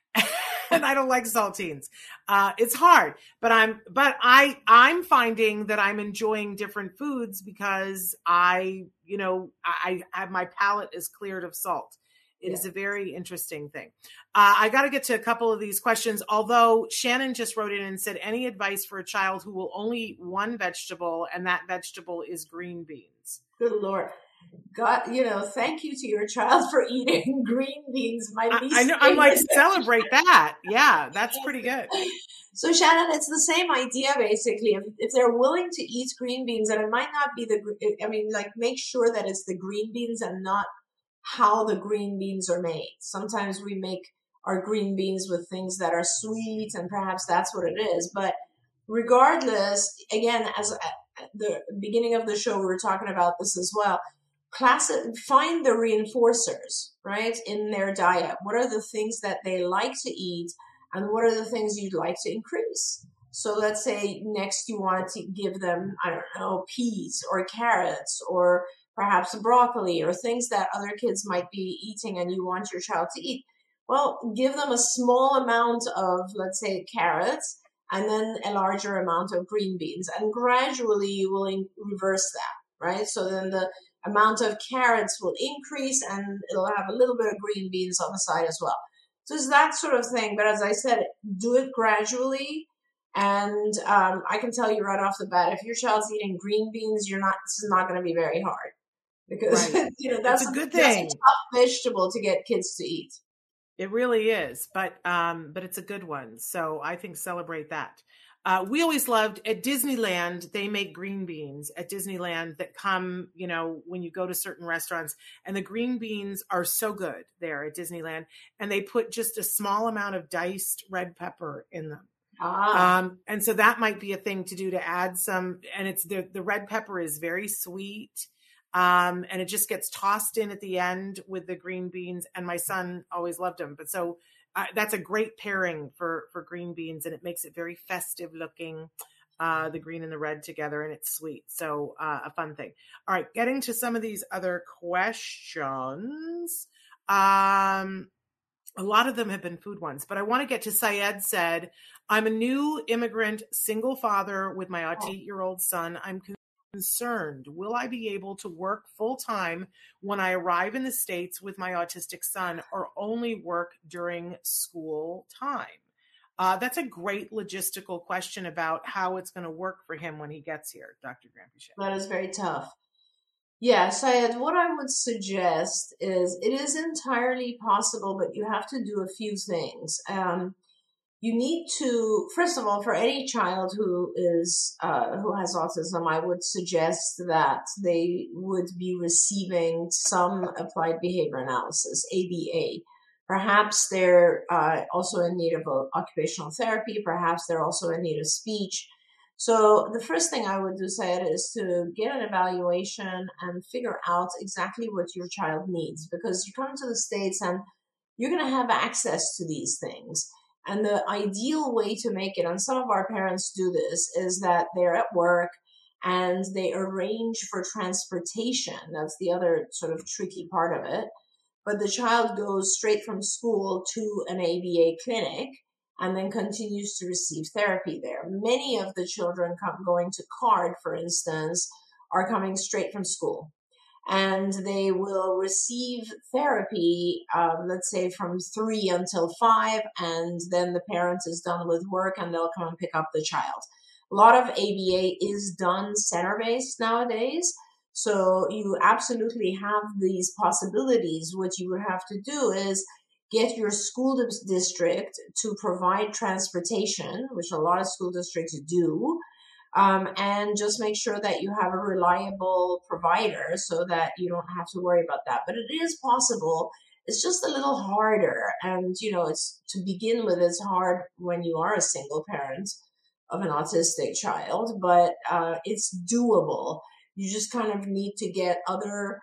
And I don't like saltines. Uh, it's hard, but I'm, but I, I'm finding that I'm enjoying different foods because I, you know, I, I have my palate is cleared of salt. It yeah. is a very interesting thing. Uh, I got to get to a couple of these questions. Although Shannon just wrote in and said, any advice for a child who will only eat one vegetable, and that vegetable is green beans? Good Lord. God, you know, thank you to your child for eating green beans. My I, I know. I'm like, celebrate that. Yeah, that's pretty good. So Shannon, it's the same idea basically. If, if they're willing to eat green beans, and it might not be the, I mean, like make sure that it's the green beans and not how the green beans are made. Sometimes we make our green beans with things that are sweet, and perhaps that's what it is. But regardless, again, as at the beginning of the show, we were talking about this as well. Class, find the reinforcers, right, in their diet. What are the things that they like to eat, and what are the things you'd like to increase? So let's say next you want to give them, I don't know, peas or carrots or perhaps broccoli or things that other kids might be eating and you want your child to eat. Well, give them a small amount of, let's say, carrots and then a larger amount of green beans. And gradually you will in- reverse that, right? So then the amount of carrots will increase and it'll have a little bit of green beans on the side as well. So it's that sort of thing. But as I said, do it gradually. And um, I can tell you right off the bat, if your child's eating green beans, you're not, this is not going to be very hard. Because, right. you know, that's a good thing. That's a tough vegetable to get kids to eat. It really is. But, um, but it's a good one. So I think celebrate that. Uh, we always loved at Disneyland, they make green beans at Disneyland that come, you know, when you go to certain restaurants, and the green beans are so good there at Disneyland, and they put just a small amount of diced red pepper in them. Ah. Um, and so that might be a thing to do to add some, and it's the, the red pepper is very sweet. Um, and it just gets tossed in at the end with the green beans, and my son always loved them. But so Uh, that's a great pairing for, for green beans, and it makes it very festive looking, uh, the green and the red together, and it's sweet. So uh, a fun thing. All right, getting to some of these other questions. Um, a lot of them have been food ones, but I want to get to Syed said, I'm a new immigrant single father with my eight-year-old son. I'm concerned. Will I be able to work full-time when I arrive in the States with my autistic son, or only work during school time? Uh, that's a great logistical question about how it's going to work for him when he gets here, Doctor Granpeesheh. That is very tough. Yeah, Syed, what I would suggest is it is entirely possible, but you have to do a few things. Um, You need to, first of all, for any child who is uh, who has autism, I would suggest that they would be receiving some applied behavior analysis, A B A. Perhaps they're uh, also in need of a, occupational therapy. Perhaps they're also in need of speech. So the first thing I would do, Syed, is to get an evaluation and figure out exactly what your child needs, because you come to the States and you're going to have access to these things. And the ideal way to make it, and some of our parents do this, is that they're at work and they arrange for transportation. That's the other sort of tricky part of it. But the child goes straight from school to an A B A clinic and then continues to receive therapy there. Many of the children come, going to CARD, for instance, are coming straight from school. And they will receive therapy, um, let's say from three until five, and then the parent is done with work and they'll come and pick up the child. A lot of A B A is done center-based nowadays, so you absolutely have these possibilities. What you would have to do is get your school district to provide transportation, which a lot of school districts do. Um, and just make sure that you have a reliable provider so that you don't have to worry about that. But it is possible. It's just a little harder. And, you know, it's to begin with, it's hard when you are a single parent of an autistic child, but uh, it's doable. You just kind of need to get other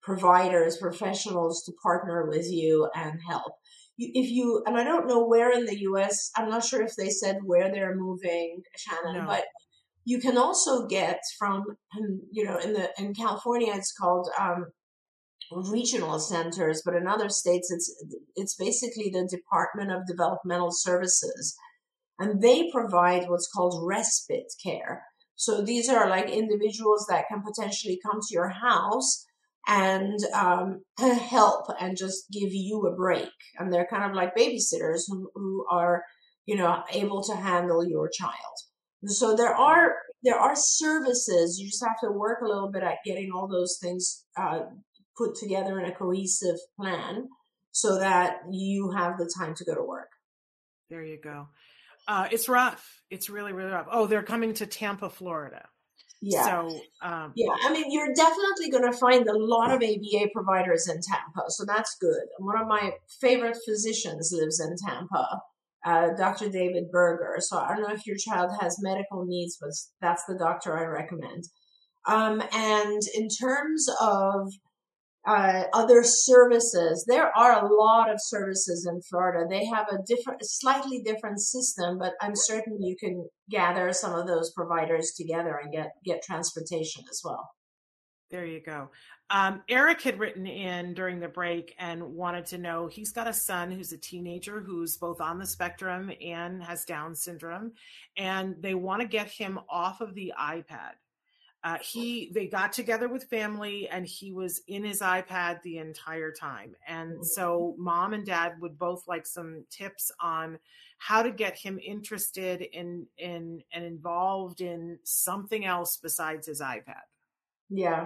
providers, professionals to partner with you and help. You, if you, and I don't know where in the U S, I'm not sure if they said where they're moving, Shannon, no. but you can also get from, you know, in the in California, it's called um, regional centers, but in other states, it's it's basically the Department of Developmental Services, and they provide what's called respite care. So these are like individuals that can potentially come to your house and um, help and just give you a break, and they're kind of like babysitters who, who are, you know, able to handle your child. So there are there are services. You just have to work a little bit at getting all those things uh, put together in a cohesive plan so that you have the time to go to work. There you go. Uh, it's rough. It's really, really rough. Oh, they're coming to Tampa, Florida. Yeah. So, um, yeah, I mean, you're definitely going to find a lot of A B A providers in Tampa. So that's good. One of my favorite physicians lives in Tampa. Uh, Doctor David Berger. So I don't know if your child has medical needs, but that's the doctor I recommend. Um, and in terms of uh, other services, there are a lot of services in Florida. They have a different, a slightly different system, but I'm certain you can gather some of those providers together and get, get transportation as well. There you go. Um, Eric had written in during the break and wanted to know, he's got a son who's a teenager who's both on the spectrum and has Down syndrome, and they want to get him off of the iPad. Uh, he, they got together with family and he was in his iPad the entire time. And so mom and dad would both like some tips on how to get him interested in, in, and involved in something else besides his iPad. Yeah.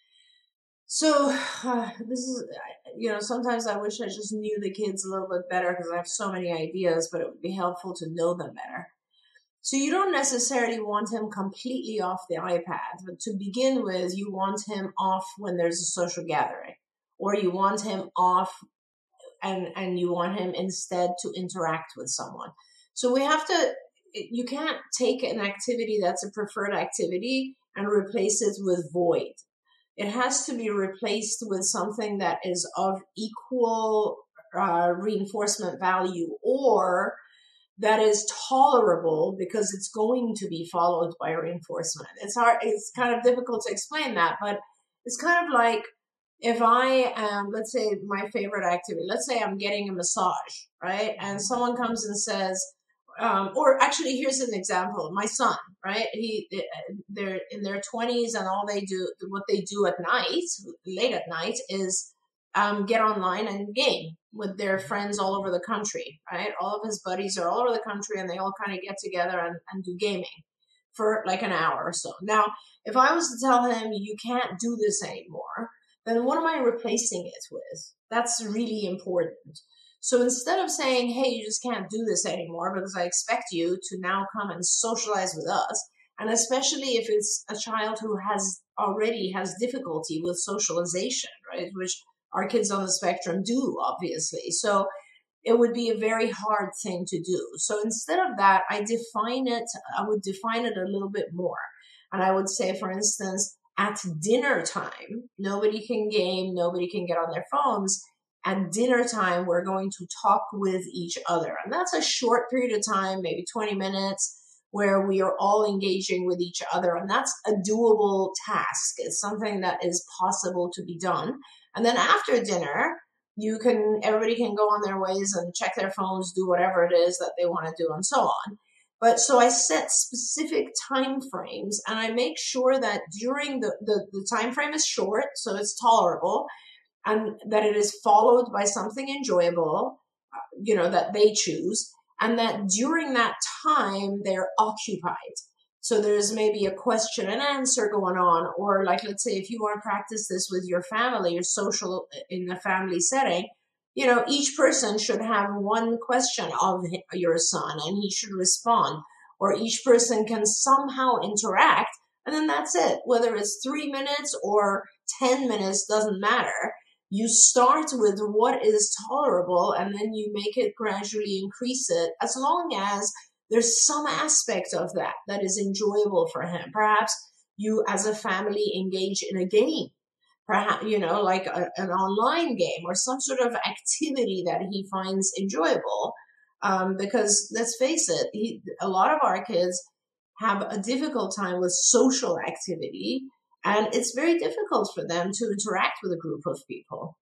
So uh, this is, you know, sometimes I wish I just knew the kids a little bit better because I have so many ideas, but it would be helpful to know them better. So you don't necessarily want him completely off the iPad, but to begin with, you want him off when there's a social gathering, or you want him off and, and you want him instead to interact with someone. So we have to, you can't take an activity that's a preferred activity and replace it with void. It has to be replaced with something that is of equal uh, reinforcement value, or that is tolerable because it's going to be followed by reinforcement. It's hard. It's kind of difficult to explain that, but it's kind of like if I am, let's say my favorite activity, let's say I'm getting a massage, right? And someone comes and says, Um, or actually, here's an example. My son, right? He, they're in their twenties, and all they do, what they do at night, late at night, is um, get online and game with their friends all over the country, right? All of his buddies are all over the country, and they all kind of get together and, and do gaming for like an hour or so. Now, if I was to tell him you can't do this anymore, then what am I replacing it with? That's really important. So instead of saying, hey, you just can't do this anymore because I expect you to now come and socialize with us, and especially if it's a child who has already has difficulty with socialization, right, which our kids on the spectrum do, obviously. So it would be a very hard thing to do. So instead of that, I define it, I would define it a little bit more. And I would say, for instance, at dinner time, nobody can game, nobody can get on their phones. At dinner time, we're going to talk with each other. And that's a short period of time, maybe twenty minutes, where we are all engaging with each other. And that's a doable task. It's something that is possible to be done. And then after dinner, you can, everybody can go on their ways and check their phones, do whatever it is that they want to do, and so on. But so I set specific time frames, and I make sure that during the, the, the time frame is short, so it's tolerable, and that it is followed by something enjoyable, you know, that they choose, and that during that time, they're occupied. So there's maybe a question and answer going on, or like, let's say if you want to practice this with your family, your social in a family setting, you know, each person should have one question of your son and he should respond, or each person can somehow interact, and then that's it. Whether it's three minutes or ten minutes, doesn't matter. You start with what is tolerable, and then you make it gradually increase it, as long as there's some aspect of that that is enjoyable for him. Perhaps you as a family engage in a game. perhaps, you know, like a, an online game or some sort of activity that he finds enjoyable. Um, because let's face it, he, a lot of our kids have a difficult time with social activity, and it's very difficult for them to interact with a group of people.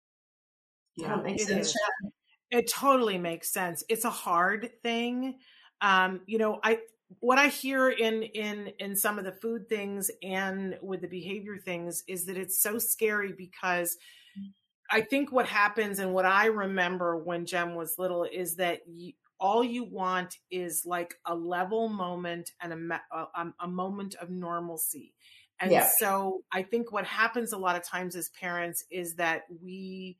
Yeah, That makes it sense. is. It totally makes sense. It's a hard thing. Um, you know, I what I hear in in in some of the food things and with the behavior things is that it's so scary because I think what happens and what I remember when Jem was little is that you, all you want is like a level moment and a, a, a moment of normalcy. And Yeah. so I think what happens a lot of times as parents is that we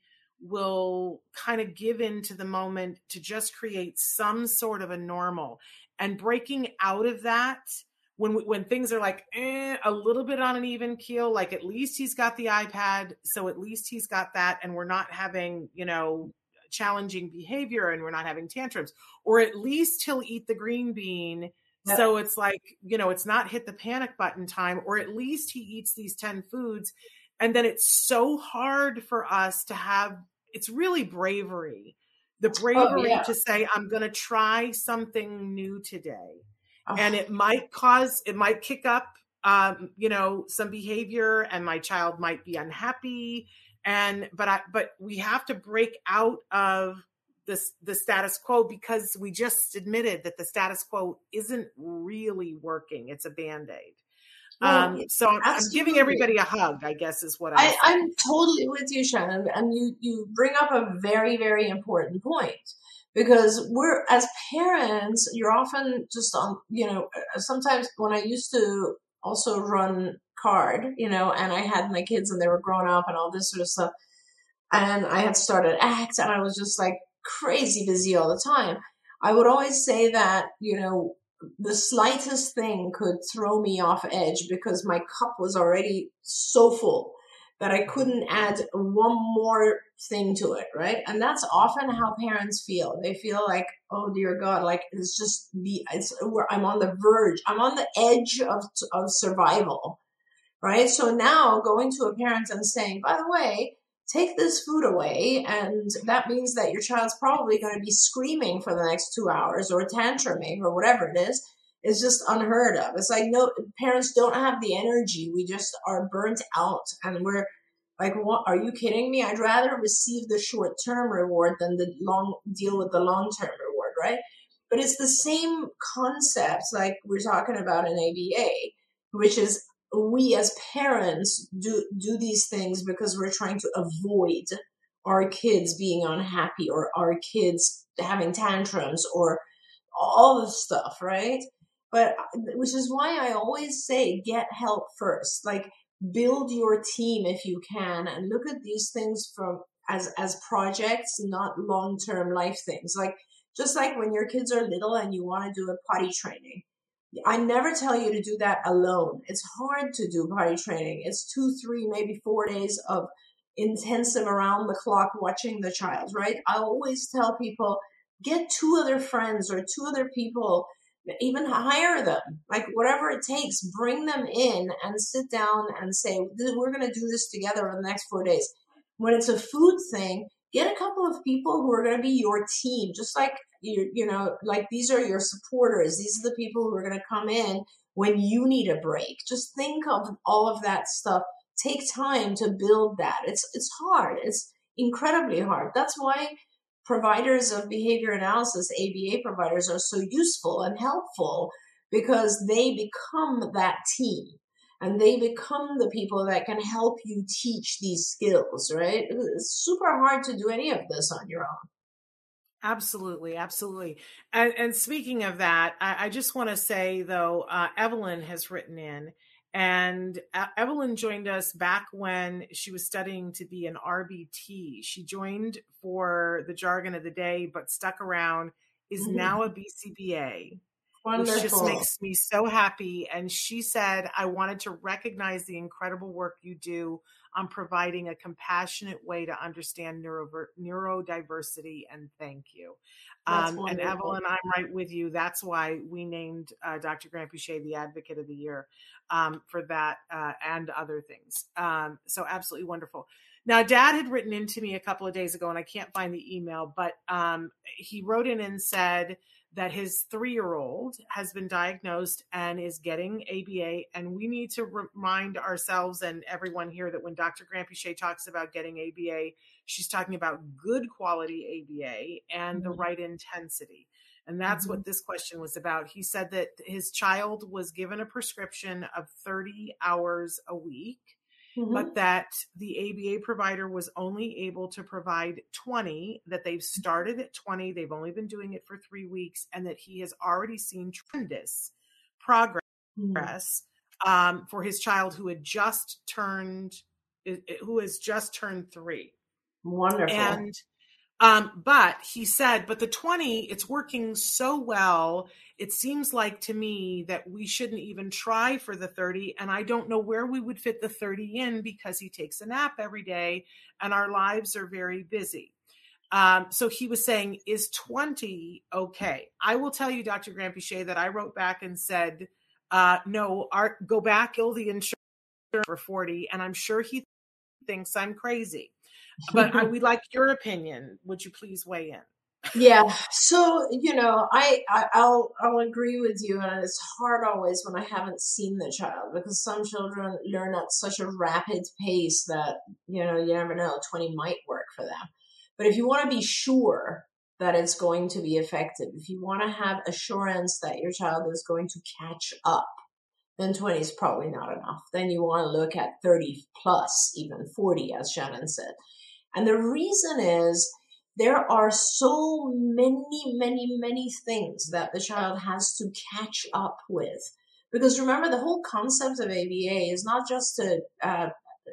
will kind of give into the moment to just create some sort of a normal, and breaking out of that when when things are like eh, a little bit on an even keel, like at least he's got the iPad, so at least he's got that, and we're not having, you know, challenging behavior and we're not having tantrums, or at least he'll eat the green bean. Yeah. So it's like, you know, it's not hit the panic button time, or at least he eats these ten foods. And then it's so hard for us to have, it's really bravery, the bravery oh, yeah. to say, I'm going to try something new today. Oh. And it might cause, it might kick up, um, you know, some behavior, and my child might be unhappy. And, but I, but we have to break out of this, the status quo, because we just admitted that the status quo isn't really working. It's a Band-Aid. Well, um, so I'm, I'm giving everybody a hug, I guess is what I'm I, I'm totally with you, Shannon. And you, you bring up a very, very important point, because we're, as parents, you're often just on, you know, sometimes when I used to also run card, you know, and I had my kids and they were grown up and all this sort of stuff, and I had started ACT, and I was just like crazy busy all the time. I would always say that, you know, the slightest thing could throw me off edge, because my cup was already so full that I couldn't add one more thing to it, right? And that's often how parents feel. They feel like, oh dear God, like it's just the, it's, where I'm on the verge, I'm on the edge of of survival, right? So now going to a parent and saying, by the way, take this food away, and that means that your child's probably going to be screaming for the next two hours or tantruming or whatever it is, is just unheard of. It's like, no, parents don't have the energy. We just are burnt out, and we're like, what, are you kidding me? I'd rather receive the short-term reward than the long deal with the long-term reward, right? But it's the same concepts like we're talking about in A B A, which is, we as parents do do these things because we're trying to avoid our kids being unhappy, or our kids having tantrums, or all this stuff, right? But which is why I always say, get help first. Like, build your team if you can, and look at these things from as as projects, not long-term life things. Like, just like when your kids are little and you want to do a potty training, I never tell you to do that alone. It's hard to do potty training. It's two, three, maybe four days of intensive around the clock watching the child, right? I always tell people, get two other friends or two other people, even hire them, like whatever it takes, bring them in and sit down and say, we're going to do this together in the next four days. When it's a food thing, get a couple of people who are going to be your team, just like, you you know, like these are your supporters. These are the people who are going to come in when you need a break. Just think of all of that stuff. Take time to build that. It's it's hard. It's incredibly hard. That's why providers of behavior analysis, A B A providers, are so useful and helpful, because they become that team. And they become the people that can help you teach these skills, right? It's super hard to do any of this on your own. Absolutely, absolutely. And, and speaking of that, I, I just want to say, though, uh, Evelyn has written in, and uh, Evelyn joined us back when she was studying to be an R B T. She joined for the jargon of the day, but stuck around, is mm-hmm. now a B C B A. Wonderful. which just makes me so happy. And she said, I wanted to recognize the incredible work you do on providing a compassionate way to understand neuro, neurodiversity, and thank you. Um, and Evelyn, I'm right with you. That's why we named uh, Doctor Granpeesheh the Advocate of the Year um, for that uh, and other things. Um, so absolutely wonderful. Now, Dad had written into me a couple of days ago, and I can't find the email, but um, he wrote in and said that his three-year-old has been diagnosed and is getting A B A. And we need to remind ourselves and everyone here that when Doctor Granpeesheh talks about getting A B A, she's talking about good quality A B A and mm-hmm. the right intensity. And that's mm-hmm. what this question was about. He said that his child was given a prescription of thirty hours a week, mm-hmm. but that the A B A provider was only able to provide twenty, that they've started at twenty, they've only been doing it for three weeks, and that he has already seen tremendous progress mm-hmm. um, for his child who had just turned, who has just turned three. Wonderful. And Um, but he said, but the twenty, it's working so well. It seems like to me that we shouldn't even try for the thirty. And I don't know where we would fit the thirty in because he takes a nap every day and our lives are very busy. Um, so he was saying, is twenty okay? I will tell you, Doctor Granpeesheh, that I wrote back and said, uh, no, our, go back, ill the insurance for forty. And I'm sure he thinks I'm crazy. But I, we'd like your opinion. Would you please weigh in? Yeah. So, you know, I, I, I'll, I'll agree with you. And it's hard always when I haven't seen the child because some children learn at such a rapid pace that, you know, you never know, twenty might work for them. But if you want to be sure that it's going to be effective, if you want to have assurance that your child is going to catch up, then twenty is probably not enough. Then you want to look at thirty plus, even forty, as Shannon said. And the reason is there are so many, many, many things that the child has to catch up with. Because remember, the whole concept of A B A is not just to uh,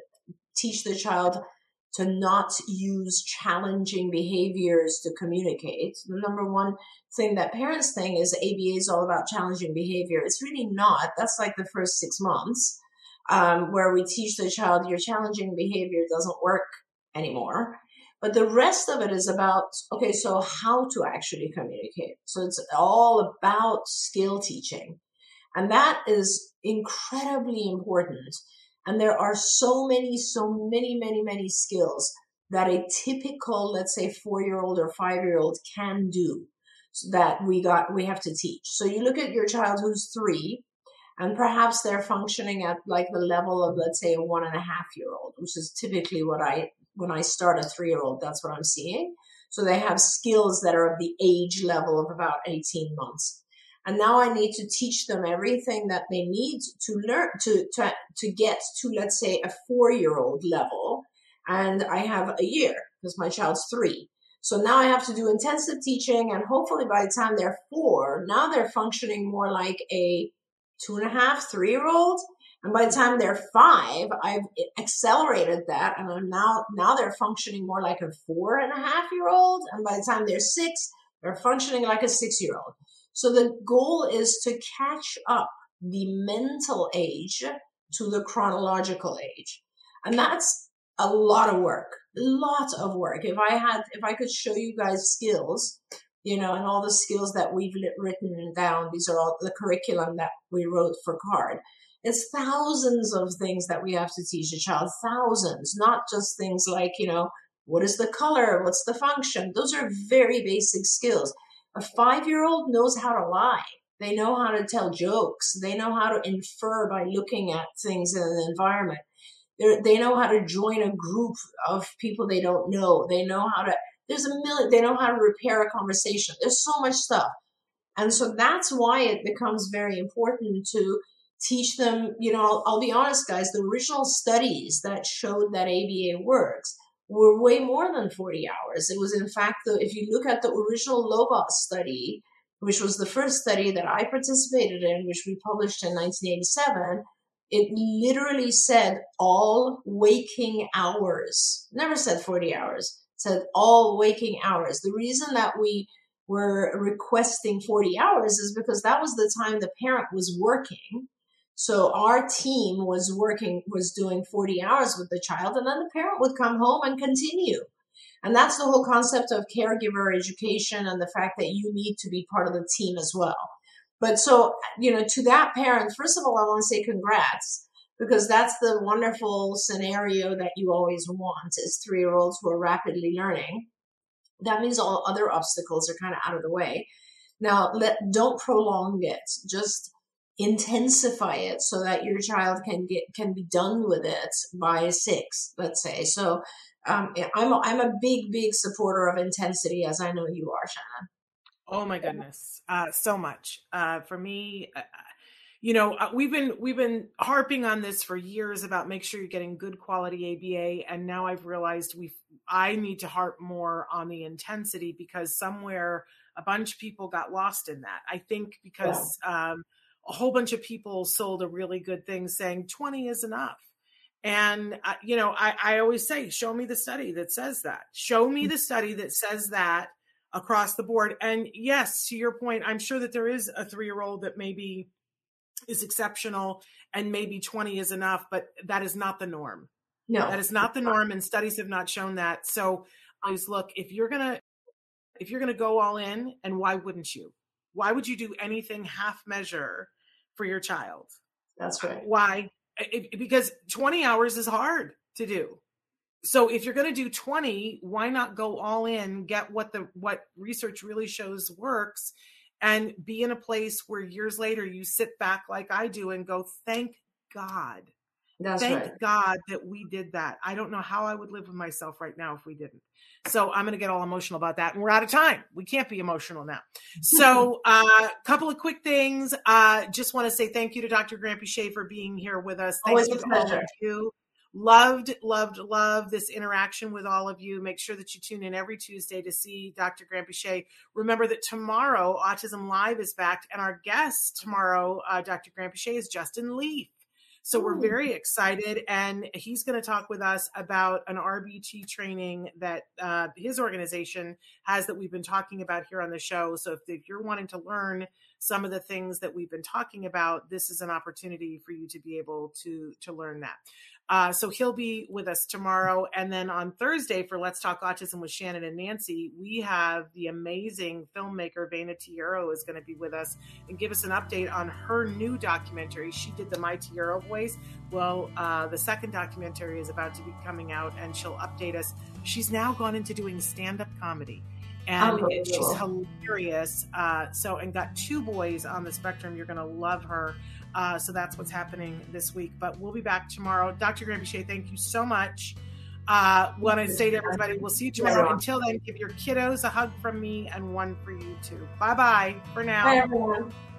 teach the child to not use challenging behaviors to communicate. The number one thing that parents think is A B A is all about challenging behavior. It's really not. That's like the first six months um, where we teach the child your challenging behavior doesn't work anymore. But the rest of it is about, okay, so how to actually communicate. So it's all about skill teaching. And that is incredibly important. And there are so many, so many, many, many skills that a typical, let's say, four-year-old or five-year-old can do that we got, we have to teach. So you look at your child who's three, and perhaps they're functioning at like the level of, let's say, a one and a half year old, which is typically what I, when I start a three-year-old, that's what I'm seeing. So they have skills that are of the age level of about eighteen months. And now I need to teach them everything that they need to learn to, to, to get to, let's say, a four-year-old level. And I have a year because my child's three. So now I have to do intensive teaching. And hopefully by the time they're four, now they're functioning more like a two and a half, three-year-old. And by the time they're five, I've accelerated that. And I'm now, now they're functioning more like a four and a half year old. And by the time they're six, they're functioning like a six-year-old. So the goal is to catch up the mental age to the chronological age. And that's a lot of work, lots of work. If I had, if I could show you guys skills, you know, and all the skills that we've written down, these are all the curriculum that we wrote for CARD. It's thousands of things that we have to teach a child, thousands, not just things like, you know, what is the color? What's the function? Those are very basic skills. A five-year-old knows how to lie. They know how to tell jokes. They know how to infer by looking at things in an environment. They're, they know how to join a group of people they don't know. They know how to, there's a million, they know how to repair a conversation. There's so much stuff. And so that's why it becomes very important to teach them, you know, I'll, I'll be honest, guys, the original studies that showed that A B A works were way more than forty hours. It was, in fact, the, if you look at the original Lobos study, which was the first study that I participated in, which we published in nineteen eighty-seven, it literally said all waking hours. Never said forty hours. It said all waking hours. The reason that we were requesting forty hours is because that was the time the parent was working. So our team was working, was doing forty hours with the child, and then the parent would come home and continue. And that's the whole concept of caregiver education and the fact that you need to be part of the team as well. But so, you know, to that parent, first of all, I want to say congrats, because that's the wonderful scenario that you always want, is three-year-olds who are rapidly learning. That means all other obstacles are kind of out of the way. Now, let, don't prolong it. Just intensify it so that your child can get can be done with it by six, let's say. So um, I'm a, I'm a big, big supporter of intensity, as I know you are, Shannon. Oh my goodness, uh, so much uh, for me. Uh, you know, uh, we've been we've been harping on this for years about make sure you're getting good quality A B A, and now I've realized we I need to harp more on the intensity, because somewhere a bunch of people got lost in that. I think because yeah. um, a whole bunch of people sold a really good thing saying twenty is enough. And, uh, you know, I, I always say, show me the study that says that. Show me the study that says that across the board. And yes, to your point, I'm sure that there is a three-year-old that maybe is exceptional and maybe twenty is enough, but that is not the norm. No, that is not the norm. And studies have not shown that. So always look, if you're going to, if you're going to go all in, and why wouldn't you? Why would you do anything half measure for your child? That's right. Why? It, because twenty hours is hard to do. So if you're going to do twenty, why not go all in, get what the what research really shows works, and be in a place where years later you sit back like I do and go, thank God. That's Thank right. God that we did that. I don't know how I would live with myself right now if we didn't. So I'm going to get all emotional about that. And we're out of time. We can't be emotional now. So a uh, couple of quick things. Uh, just want to say thank you to Doctor Granpeesheh for being here with us. Thank Always you a to pleasure. all of you. Loved, loved, loved this interaction with all of you. Make sure that you tune in every Tuesday to see Doctor Granpeesheh. Remember that tomorrow, Autism Live is back, and our guest tomorrow, uh, Doctor Granpeesheh, is Justin Leaf. So we're very excited, and he's going to talk with us about an R B T training that uh, his organization has that we've been talking about here on the show. So if, if you're wanting to learn some of the things that we've been talking about, this is an opportunity for you to be able to, to learn that. Uh, so he'll be with us tomorrow. And then on Thursday for Let's Talk Autism with Shannon and Nancy, we have the amazing filmmaker Vena Tiero is going to be with us and give us an update on her new documentary. She did the My Tiero voice. Well, uh, the second documentary is about to be coming out, and she'll update us. She's now gone into doing stand-up comedy. And it, she's hilarious. Uh, so, and got two boys on the spectrum. You're going to love her. Uh, so that's what's happening this week. But we'll be back tomorrow. Doctor Granpeesheh, thank you so much. Uh, want to say to everybody, we'll see you tomorrow. Until then, give your kiddos a hug from me and one for you too. Bye-bye for now. Bye, everyone.